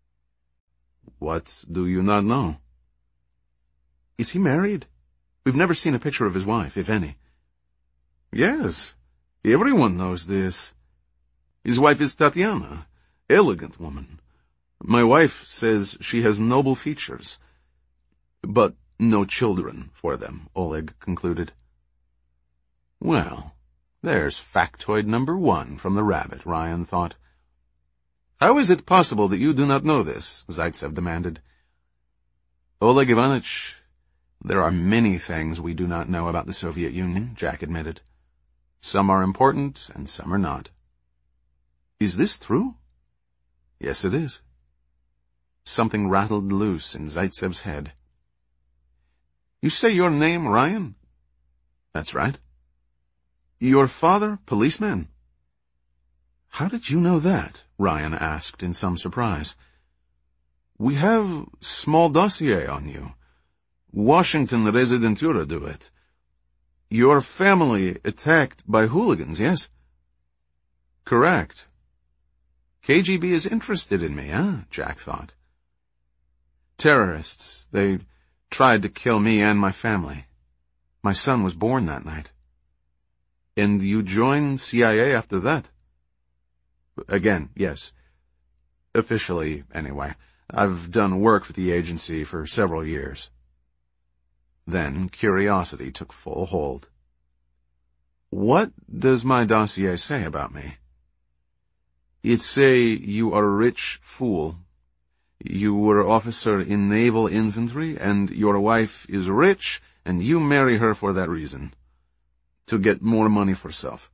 What do you not know? Is he married? We've never seen a picture of his wife, if any. Yes, everyone knows this. His wife is Tatiana, elegant woman. My wife says she has noble features, but no children for them, Oleg concluded. Well, there's factoid number 1 from the rabbit, Ryan thought. How is it possible that you do not know this? Zaitsev demanded. Oleg Ivanitch, there are many things we do not know about the Soviet Union, Jack admitted. Some are important and some are not. Is this true? Yes, it is. Something rattled loose in Zaitsev's head. You say your name, Ryan? That's right. Your father, policeman? How did you know that? Ryan asked in some surprise. We have small dossier on you. Washington Residentura do it. Your family attacked by hooligans, yes? Correct. KGB is interested in me, huh? Jack thought. Terrorists. They tried to kill me and my family. My son was born that night. And you joined CIA after that? Again, yes. Officially, anyway. I've done work for the agency for several years. Then curiosity took full hold. What does my dossier say about me? It say you are a rich fool. You were officer in naval infantry, and your wife is rich, and you marry her for that reason. To get more money for self.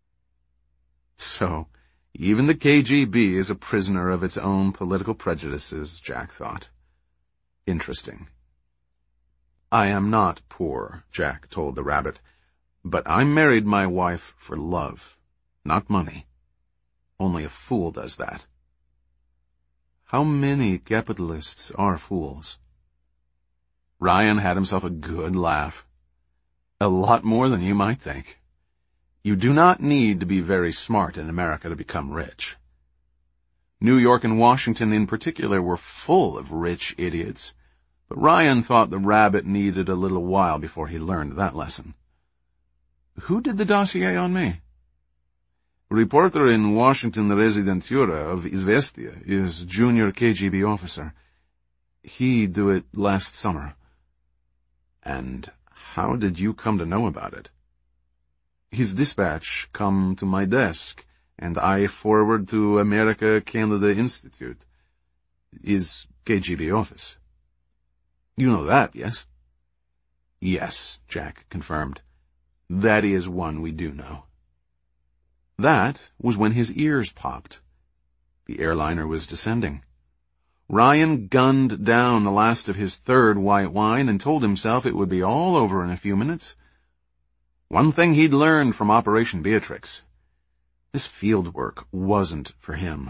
So, even the KGB is a prisoner of its own political prejudices, Jack thought. Interesting. I am not poor, Jack told the rabbit, but I married my wife for love, not money. Only a fool does that. How many capitalists are fools? Ryan had himself a good laugh. A lot more than you might think. You do not need to be very smart in America to become rich. New York and Washington in particular were full of rich idiots, but Ryan thought the rabbit needed a little while before he learned that lesson. Who did the dossier on me? Reporter in Washington Residentura of Izvestia is junior KGB officer. He do it last summer. And how did you come to know about it? His dispatch come to my desk, and I forward to America Canada Institute. Is KGB office. You know that, yes? Yes, Jack confirmed. That is one we do know. That was when his ears popped. The airliner was descending. Ryan gunned down the last of his 3rd white wine and told himself it would be all over in a few minutes. One thing he'd learned from Operation Beatrix. This field work wasn't for him.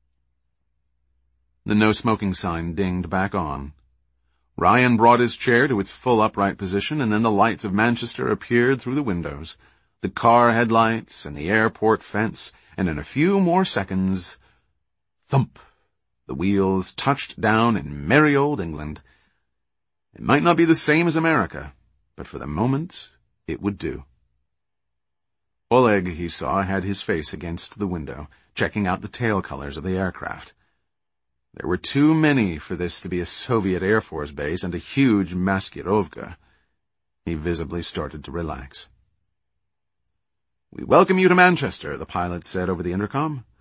The no-smoking sign dinged back on. Ryan brought his chair to its full upright position, and then the lights of Manchester appeared through the windows, the car headlights and the airport fence, and in a few more seconds, thump! The wheels touched down in merry old England. It might not be the same as America, but for the moment, it would do. Oleg, he saw, had his face against the window, checking out the tail colors of the aircraft. There were too many for this to be a Soviet Air Force base and a huge Maskirovka. He visibly started to relax. We welcome you to Manchester, the pilot said over the intercom.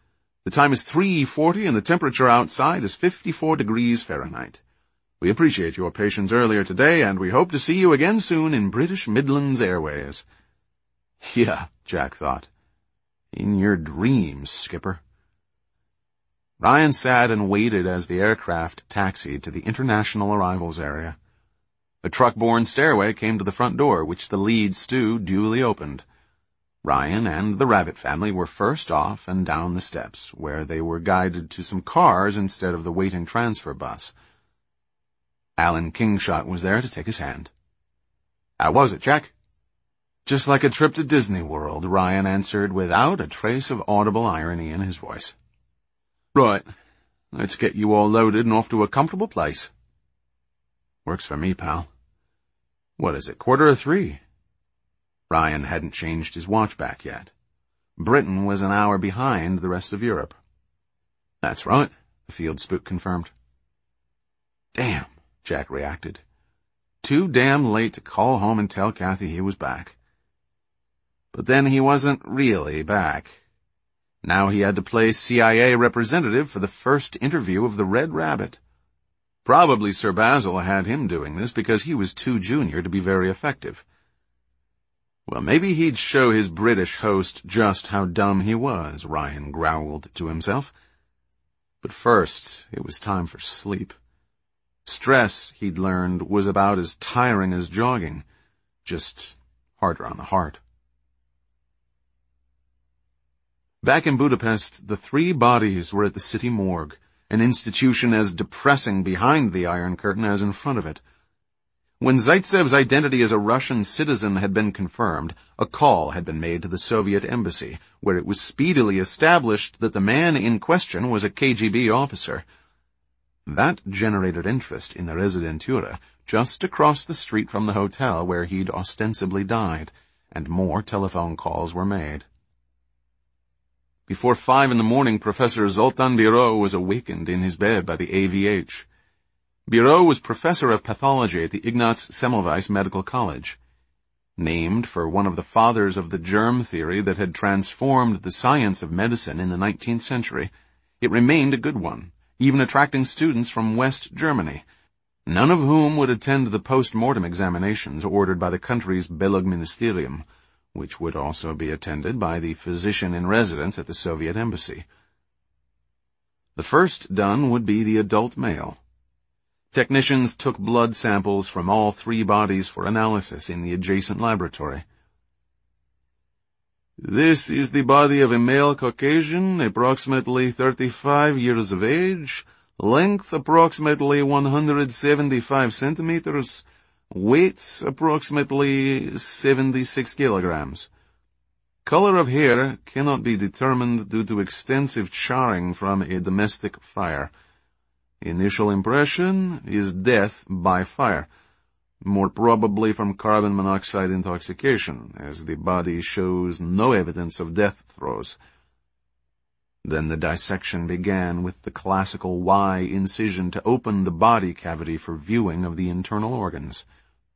The time is 3:40 and the temperature outside is 54 degrees Fahrenheit. We appreciate your patience earlier today, and we hope to see you again soon in British Midlands Airways. Yeah, Jack thought. In your dreams, Skipper. Ryan sat and waited as the aircraft taxied to the international arrivals area. A truck-borne stairway came to the front door, which the lead stew duly opened. Ryan and the Rabbit family were first off and down the steps, where they were guided to some cars instead of the waiting transfer bus. Alan Kingshot was there to take his hand. How was it, Jack? Just like a trip to Disney World, Ryan answered without a trace of audible irony in his voice. Right, let's get you all loaded and off to a comfortable place. Works for me, pal. What is it, 2:45? Ryan hadn't changed his watch back yet. Britain was an hour behind the rest of Europe. That's right, the field spook confirmed. Damn, Jack reacted. Too damn late to call home and tell Kathy he was back. But then he wasn't really back. Now he had to play CIA representative for the first interview of the Red Rabbit. Probably Sir Basil had him doing this because he was too junior to be very effective. Well, maybe he'd show his British host just how dumb he was, Ryan growled to himself. But first, it was time for sleep. Stress, he'd learned, was about as tiring as jogging, just harder on the heart. Back in Budapest, the 3 bodies were at the city morgue, an institution as depressing behind the Iron Curtain as in front of it. When Zaitsev's identity as a Russian citizen had been confirmed, a call had been made to the Soviet embassy, where it was speedily established that the man in question was a KGB officer. That generated interest in the Residentura, just across the street from the hotel where he'd ostensibly died, and more telephone calls were made. Before 5 a.m, Professor Zoltan Biro was awakened in his bed by the AVH. Biro was professor of pathology at the Ignaz Semmelweis Medical College. Named for one of the fathers of the germ theory that had transformed the science of medicine in the 19th century, it remained a good one, even attracting students from West Germany, none of whom would attend the post-mortem examinations ordered by the country's Belogministerium, which would also be attended by the physician-in-residence at the Soviet embassy. The first done would be the adult male. Technicians took blood samples from all 3 bodies for analysis in the adjacent laboratory. This is the body of a male Caucasian, approximately 35 years of age, length approximately 175 centimeters, weight approximately 76 kilograms. Color of hair cannot be determined due to extensive charring from a domestic fire. Initial impression is death by fire, more probably from carbon monoxide intoxication, as the body shows no evidence of death throes. Then the dissection began with the classical Y incision to open the body cavity for viewing of the internal organs.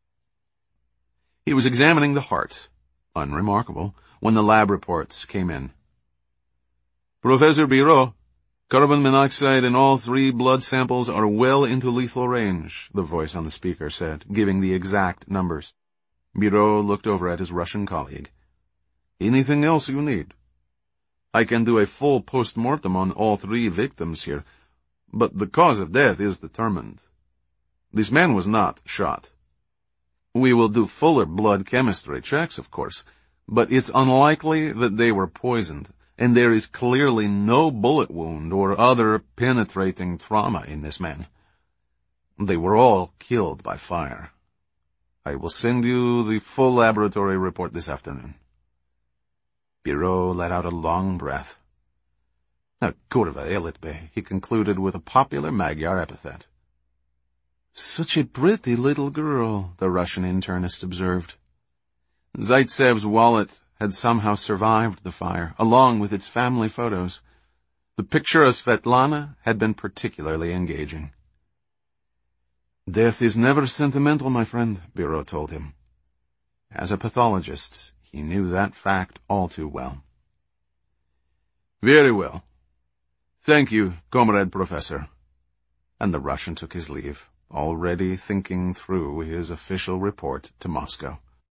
He was examining the heart, unremarkable, when the lab reports came in. Professor Biro, carbon monoxide in all 3 blood samples are well into lethal range, the voice on the speaker said, giving the exact numbers. Biro looked over at his Russian colleague. Anything else you need? I can do a full post-mortem on all 3 victims here, but the cause of death is determined. This man was not shot. We will do fuller blood chemistry checks, of course, but it's unlikely that they were poisoned, and there is clearly no bullet wound or other penetrating trauma in this man. They were all killed by fire. I will send you the full laboratory report this afternoon. Biro let out a long breath. A kurva elitbe, he concluded with a popular Magyar epithet. Such a pretty little girl, the Russian internist observed. Zaitsev's wallet had somehow survived the fire, along with its family photos. The picture of Svetlana had been particularly engaging. Death is never sentimental, my friend, Biro told him. As a pathologist, he knew that fact all too well. Very well. Thank you, Comrade Professor. And the Russian took his leave, already thinking through his official report to Moscow.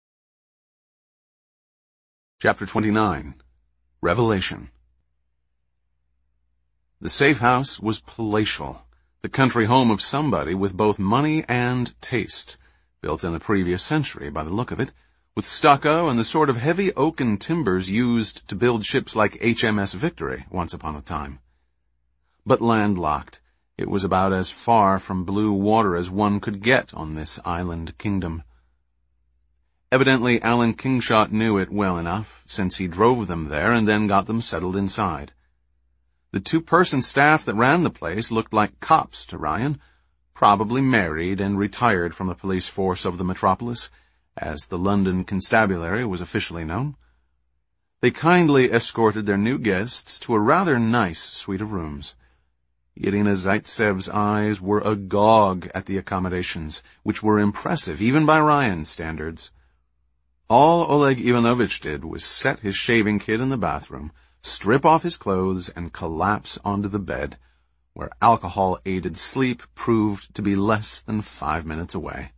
Chapter 29. Revelation. The safe house was palatial, the country home of somebody with both money and taste, built in the previous century by the look of it, with stucco and the sort of heavy oaken timbers used to build ships like HMS Victory once upon a time. But landlocked, it was about as far from blue water as one could get on this island kingdom. Evidently, Alan Kingshott knew it well enough, since he drove them there and then got them settled inside. The two-person staff that ran the place looked like cops to Ryan, probably married and retired from the police force of the metropolis, as the London Constabulary was officially known. They kindly escorted their new guests to a rather nice suite of rooms. Irina Zaitsev's eyes were agog at the accommodations, which were impressive even by Ryan's standards. All Oleg Ivanovich did was set his shaving kit in the bathroom, strip off his clothes, and collapse onto the bed, where alcohol-aided sleep proved to be less than 5 minutes away.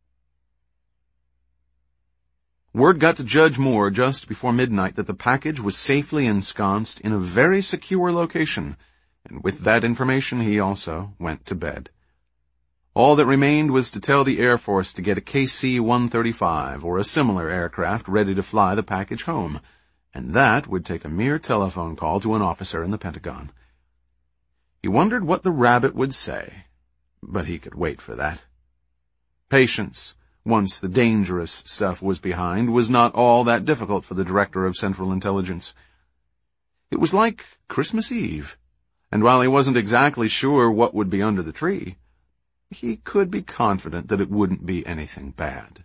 Word got to Judge Moore just before midnight that the package was safely ensconced in a very secure location, and with that information he also went to bed. All that remained was to tell the Air Force to get a KC-135 or a similar aircraft ready to fly the package home, and that would take a mere telephone call to an officer in the Pentagon. He wondered what the rabbit would say, but he could wait for that. Patience, once the dangerous stuff was behind, was not all that difficult for the Director of Central Intelligence. It was like Christmas Eve, and while he wasn't exactly sure what would be under the tree, he could be confident that it wouldn't be anything bad.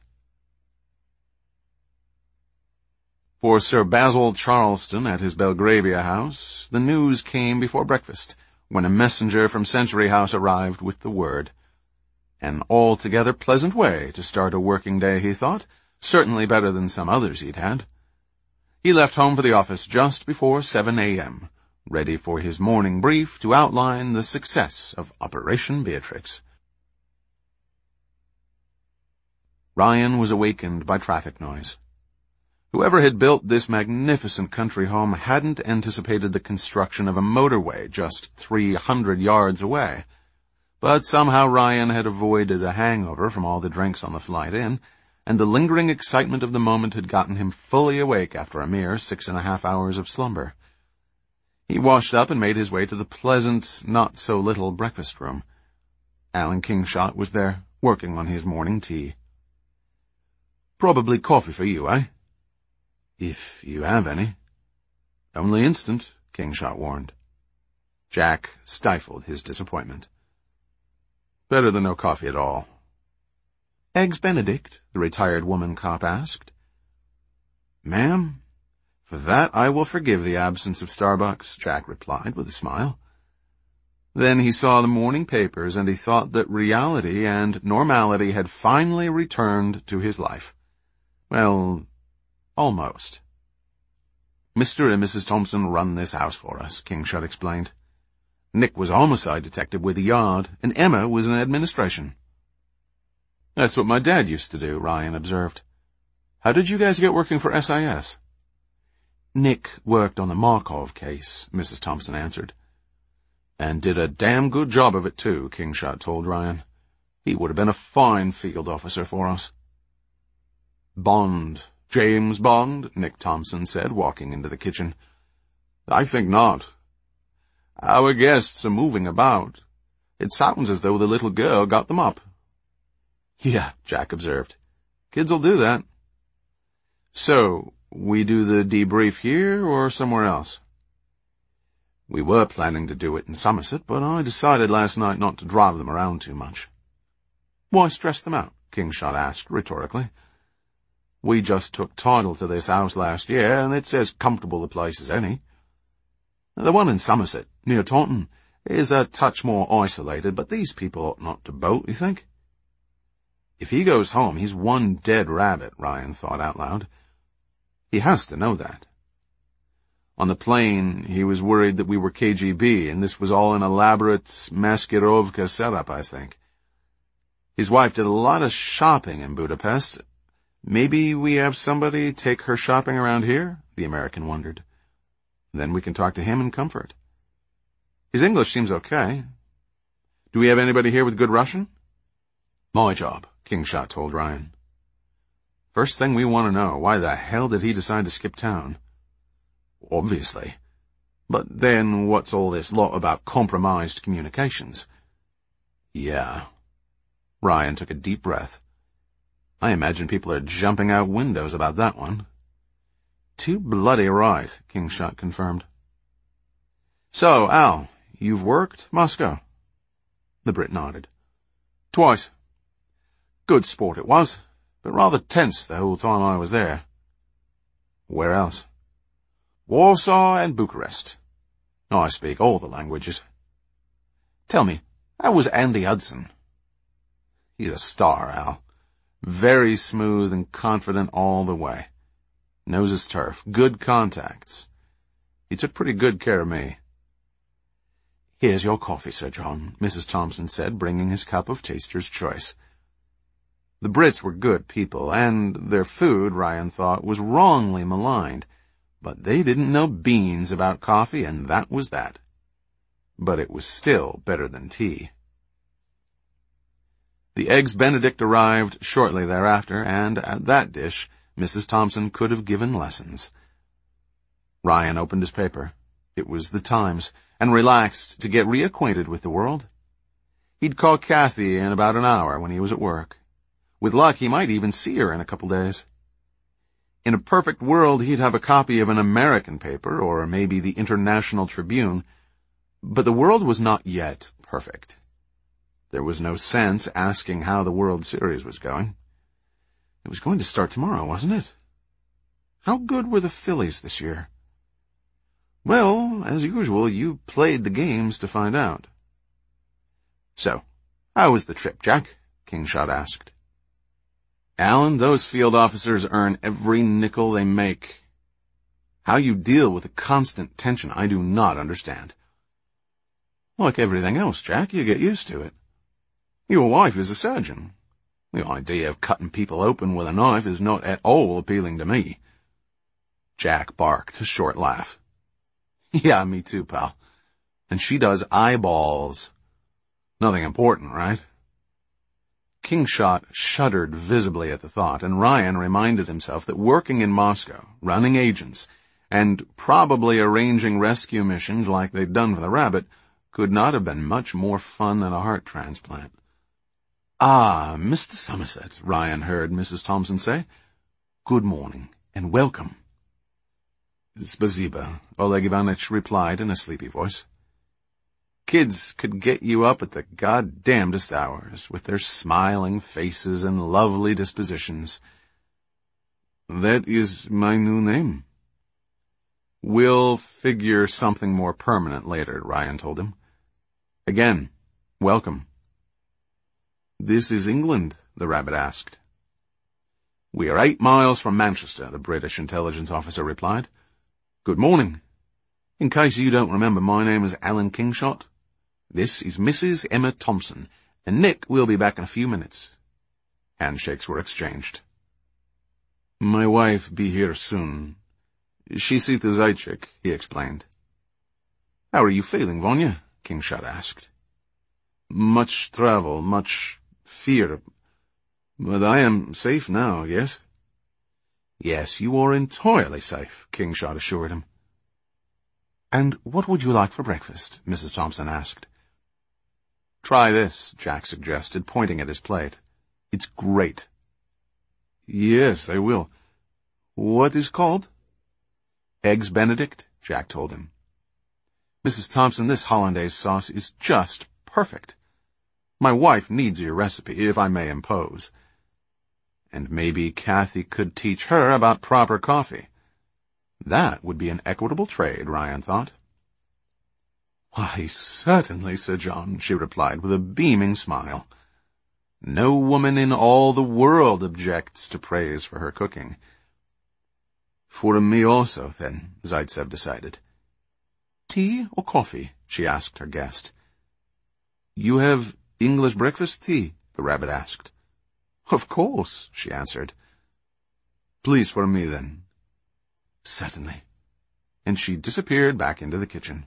For Sir Basil Charleston at his Belgravia house, the news came before breakfast, when a messenger from Century House arrived with the word. An altogether pleasant way to start a working day, he thought, certainly better than some others he'd had. He left home for the office just before 7 a.m., ready for his morning brief to outline the success of Operation Beatrix. Ryan was awakened by traffic noise. Whoever had built this magnificent country home hadn't anticipated the construction of a motorway just 300 yards away. But somehow Ryan had avoided a hangover from all the drinks on the flight in, and the lingering excitement of the moment had gotten him fully awake after a mere 6.5 hours of slumber. He washed up and made his way to the pleasant, not-so-little breakfast room. Alan Kingshott was there, working on his morning tea. "Probably coffee for you, eh?" "If you have any." "Only instant," Kingshott warned. Jack stifled his disappointment. "Better than no coffee at all." "Eggs Benedict?" the retired woman cop asked. "Ma'am, for that I will forgive the absence of Starbucks," Jack replied with a smile. Then he saw the morning papers, and he thought that reality and normality had finally returned to his life. Well, almost. "Mr. and Mrs. Thompson run this house for us," Kingshott explained. "Nick was a homicide detective with the Yard, and Emma was in administration." "That's what my dad used to do," Ryan observed. "How did you guys get working for SIS?" "Nick worked on the Markov case," Mrs. Thompson answered. "And did a damn good job of it, too," Kingshott told Ryan. "He would have been a fine field officer for us." "Bond. James Bond?" Nick Thompson said, walking into the kitchen. "I think not. Our guests are moving about. It sounds as though the little girl got them up." "Yeah," Jack observed. "Kids'll do that." "So, we do the debrief here or somewhere else?" "We were planning to do it in Somerset, but I decided last night not to drive them around too much." "Why stress them out?" Kingshott asked rhetorically. "We just took title to this house last year, and it's as comfortable a place as any. The one in Somerset, near Taunton, is a touch more isolated, but these people ought not to bolt, you think?" If he goes home, he's one dead rabbit, Ryan thought out loud. He has to know that. On the plane, he was worried that we were KGB, and this was all an elaborate maskirovka setup, I think. His wife did a lot of shopping in Budapest. Maybe we have somebody take her shopping around here? The American wondered. Then we can talk to him in comfort. His English seems okay. Do we have anybody here with good Russian? My job, Kingshot told Ryan. First thing we want to know, why the hell did he decide to skip town? Obviously. But then what's all this lot about compromised communications? Yeah. Ryan took a deep breath. I imagine people are jumping out windows about that one. Too bloody right, Kingshot confirmed. So, Al, you've worked Moscow? The Brit nodded. Twice. Good sport it was, but rather tense the whole time I was there. Where else? Warsaw and Bucharest. I speak all the languages. Tell me, how was Andy Hudson? He's a star, Al. Very smooth and confident all the way. Knows his turf. Good contacts. He took pretty good care of me. Here's your coffee, Sir John, Mrs. Thompson said, bringing his cup of taster's choice. The Brits were good people, and their food, Ryan thought, was wrongly maligned. But they didn't know beans about coffee, and that was that. But it was still better than tea. The Eggs Benedict arrived shortly thereafter, and at that dish, Mrs. Thompson could have given lessons. Ryan opened his paper. It was the Times, and relaxed to get reacquainted with the world. He'd call Kathy in about an hour when he was at work. With luck, he might even see her in a couple days. In a perfect world, he'd have a copy of an American paper, or maybe the International Tribune. But the world was not yet perfect. There was no sense asking how the World Series was going. It was going to start tomorrow, wasn't it? How good were the Phillies this year? Well, as usual, you played the games to find out. So, how was the trip, Jack? Kingshot asked. Alan, those field officers earn every nickel they make. How you deal with the constant tension, I do not understand. Like everything else, Jack, you get used to it. Your wife is a surgeon. The idea of cutting people open with a knife is not at all appealing to me. Jack barked a short laugh. Yeah, me too, pal. And she does eyeballs. Nothing important, right? Kingshot shuddered visibly at the thought, and Ryan reminded himself that working in Moscow, running agents, and probably arranging rescue missions like they'd done for the rabbit, could not have been much more fun than a heart transplant. Ah, Mr. Somerset, Ryan heard Mrs. Thompson say. Good morning, and welcome. Spasiba, Oleg Ivanitch replied in a sleepy voice. Kids could get you up at the goddamnedest hours, with their smiling faces and lovely dispositions. That is my new name. We'll figure something more permanent later, Ryan told him. Again, welcome. This is England, the rabbit asked. We are 8 miles from Manchester, the British intelligence officer replied. Good morning. In case you don't remember, my name is Alan Kingshot. This is Mrs. Emma Thompson, and Nick will be back in a few minutes. Handshakes were exchanged. My wife be here soon. She see the Zaychik, he explained. How are you feeling, Vanya? Kingshot asked. Much travel, much fear. But I am safe now, yes? Yes, you are entirely safe, Kingshot assured him. And what would you like for breakfast? Mrs. Thompson asked. Try this, Jack suggested, pointing at his plate. It's great. Yes, I will. What is called? Eggs Benedict, Jack told him. Mrs. Thompson, this hollandaise sauce is just perfect. My wife needs your recipe, if I may impose. And maybe Kathy could teach her about proper coffee. That would be an equitable trade, Ryan thought. Why, certainly, Sir John, she replied with a beaming smile. No woman in all the world objects to praise for her cooking. For me also, then, Zaitsev decided. Tea or coffee? She asked her guest. You have English breakfast tea? The rabbit asked. Of course, she answered. Please for me, then. Certainly. And she disappeared back into the kitchen.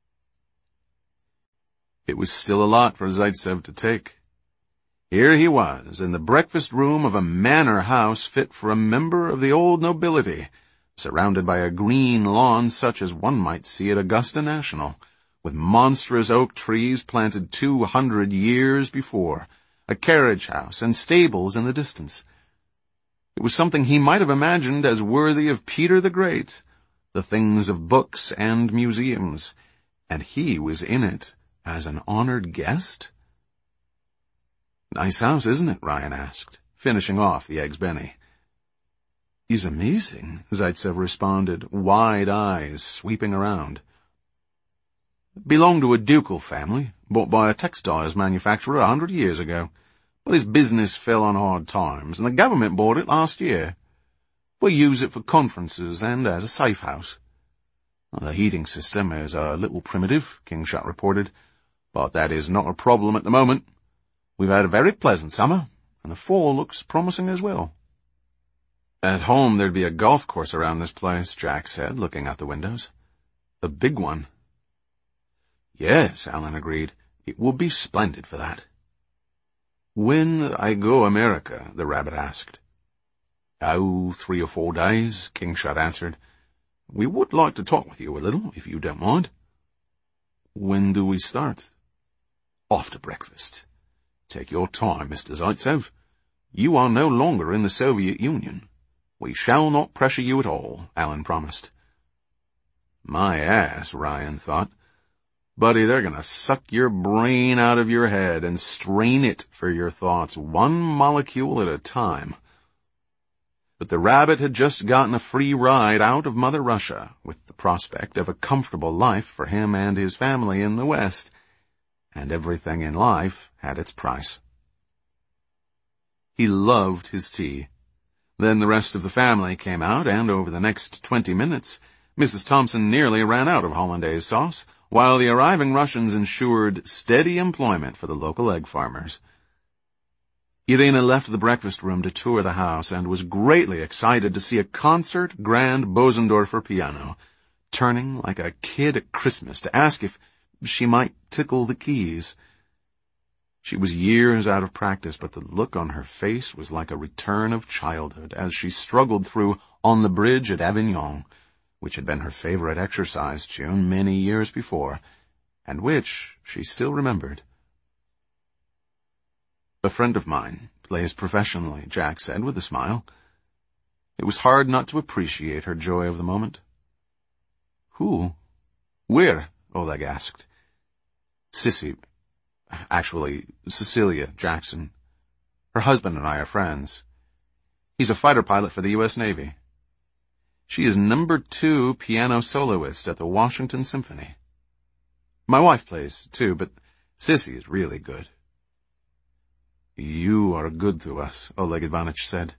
It was still a lot for Zaitsev to take. Here he was, in the breakfast room of a manor house fit for a member of the old nobility, surrounded by a green lawn such as one might see at Augusta National, with monstrous oak trees planted 200 years before, a carriage house and stables in the distance. It was something he might have imagined as worthy of Peter the Great, the things of books and museums, and he was in it as an honored guest? Nice house, isn't it? Ryan asked, finishing off the eggs Benny. Is amazing, Zaitsev responded, wide eyes sweeping around. Belonged to a ducal family, bought by a textiles manufacturer 100 years ago. But his business fell on hard times, and the government bought it last year. We use it for conferences and as a safe house. The heating system is a little primitive, Kingshot reported, but that is not a problem at the moment. We've had a very pleasant summer, and the fall looks promising as well. At home there'd be a golf course around this place, Jack said, looking out the windows. A big one. Yes, Alan agreed. It would be splendid for that. When I go America? The rabbit asked. Oh, 3 or 4 days, Kingshot answered. We would like to talk with you a little, if you don't mind. When do we start? After breakfast. Take your time, Mr. Zaitsev. You are no longer in the Soviet Union. We shall not pressure you at all, Alan promised. My ass, Ryan thought. Buddy, they're gonna suck your brain out of your head and strain it for your thoughts, one molecule at a time. But the rabbit had just gotten a free ride out of Mother Russia, with the prospect of a comfortable life for him and his family in the West, and everything in life had its price. He loved his tea. Then the rest of the family came out, and over the next 20 minutes, Mrs. Thompson nearly ran out of hollandaise sauce, while the arriving Russians ensured steady employment for the local egg farmers. Irina left the breakfast room to tour the house and was greatly excited to see a concert grand Bosendorfer piano, turning like a kid at Christmas to ask if she might tickle the keys. She was years out of practice, but the look on her face was like a return of childhood as she struggled through On the Bridge at Avignon, which had been her favorite exercise tune many years before, and which she still remembered. A friend of mine plays professionally, Jack said with a smile. It was hard not to appreciate her joy of the moment. Who? Where? Oleg asked. Cecilia Jackson. Her husband and I are friends. He's a fighter pilot for the U.S. Navy. She is number 2 piano soloist at the Washington Symphony. My wife plays, too, but Sissy is really good. You are good to us, Oleg Ivanich said.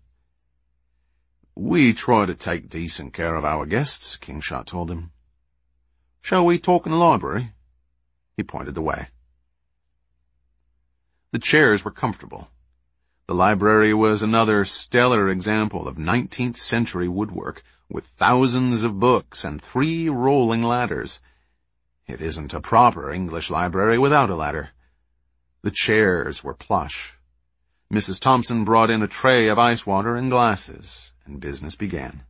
We try to take decent care of our guests, Kingshot told him. Shall we talk in the library? He pointed the way. The chairs were comfortable. The library was another stellar example of 19th century woodwork, with thousands of books and 3 rolling ladders. It isn't a proper English library without a ladder. The chairs were plush. Mrs. Thompson brought in a tray of ice water and glasses, and business began.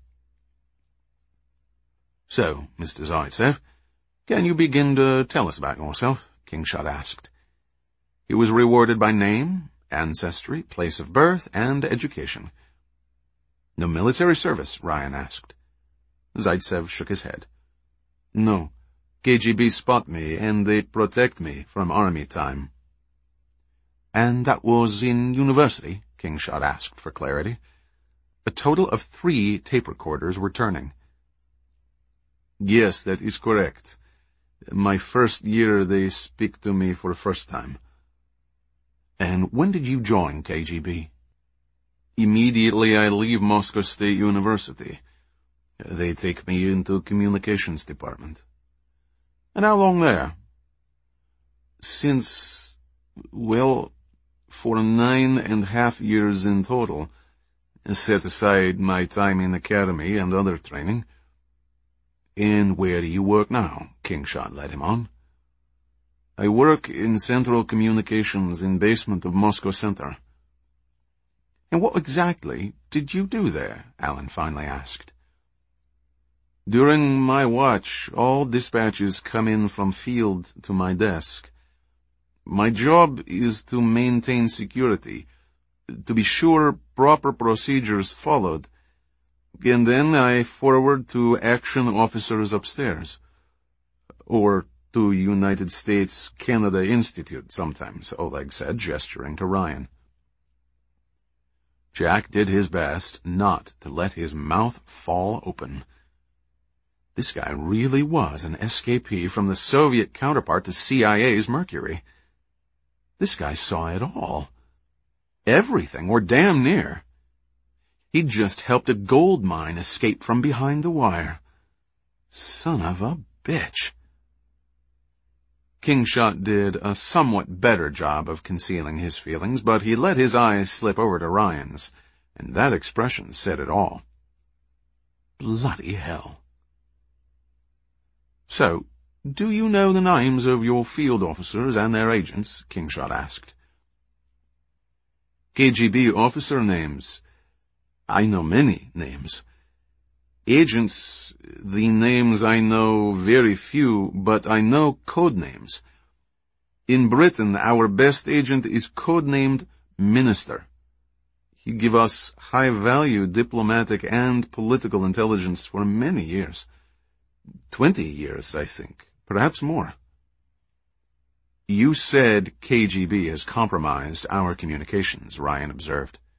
So, Mr. Zaitsev, can you begin to tell us about yourself? Kingshot asked. He was rewarded by name, ancestry, place of birth, and education. No military service? Ryan asked. Zaitsev shook his head. No. KGB spot me, and they protect me from army time. And that was in university? Kingshot asked for clarity. A total of 3 tape recorders were turning. Yes, that is correct. My first year they speak to me for the first time. And when did you join KGB? Immediately I leave Moscow State University. They take me into communications department. And how long there? Since, well, for 9.5 years in total. Set aside my time in academy and other training. And where do you work now? Kingshot led him on. I work in Central Communications in basement of Moscow Center. And what exactly did you do there? Alan finally asked. During my watch, all dispatches come in from field to my desk. My job is to maintain security, to be sure proper procedures followed, and then I forward to action officers upstairs, or to United States-Canada Institute sometimes, Oleg said, gesturing to Ryan. Jack did his best not to let his mouth fall open. This guy really was an escapee from the Soviet counterpart to CIA's Mercury. This guy saw it all. Everything, or damn near. He'd just helped a gold mine escape from behind the wire. Son of a bitch. Kingshot did a somewhat better job of concealing his feelings, but he let his eyes slip over to Ryan's, and that expression said it all. Bloody hell. So, do you know the names of your field officers and their agents? Kingshot asked. KGB officer names. I know many names. Agents, the names I know very few, but I know code names. In Britain, our best agent is codenamed Minister. He gave us high-value diplomatic and political intelligence for many years. 20 years, I think. Perhaps more. You said KGB has compromised our communications, Ryan observed.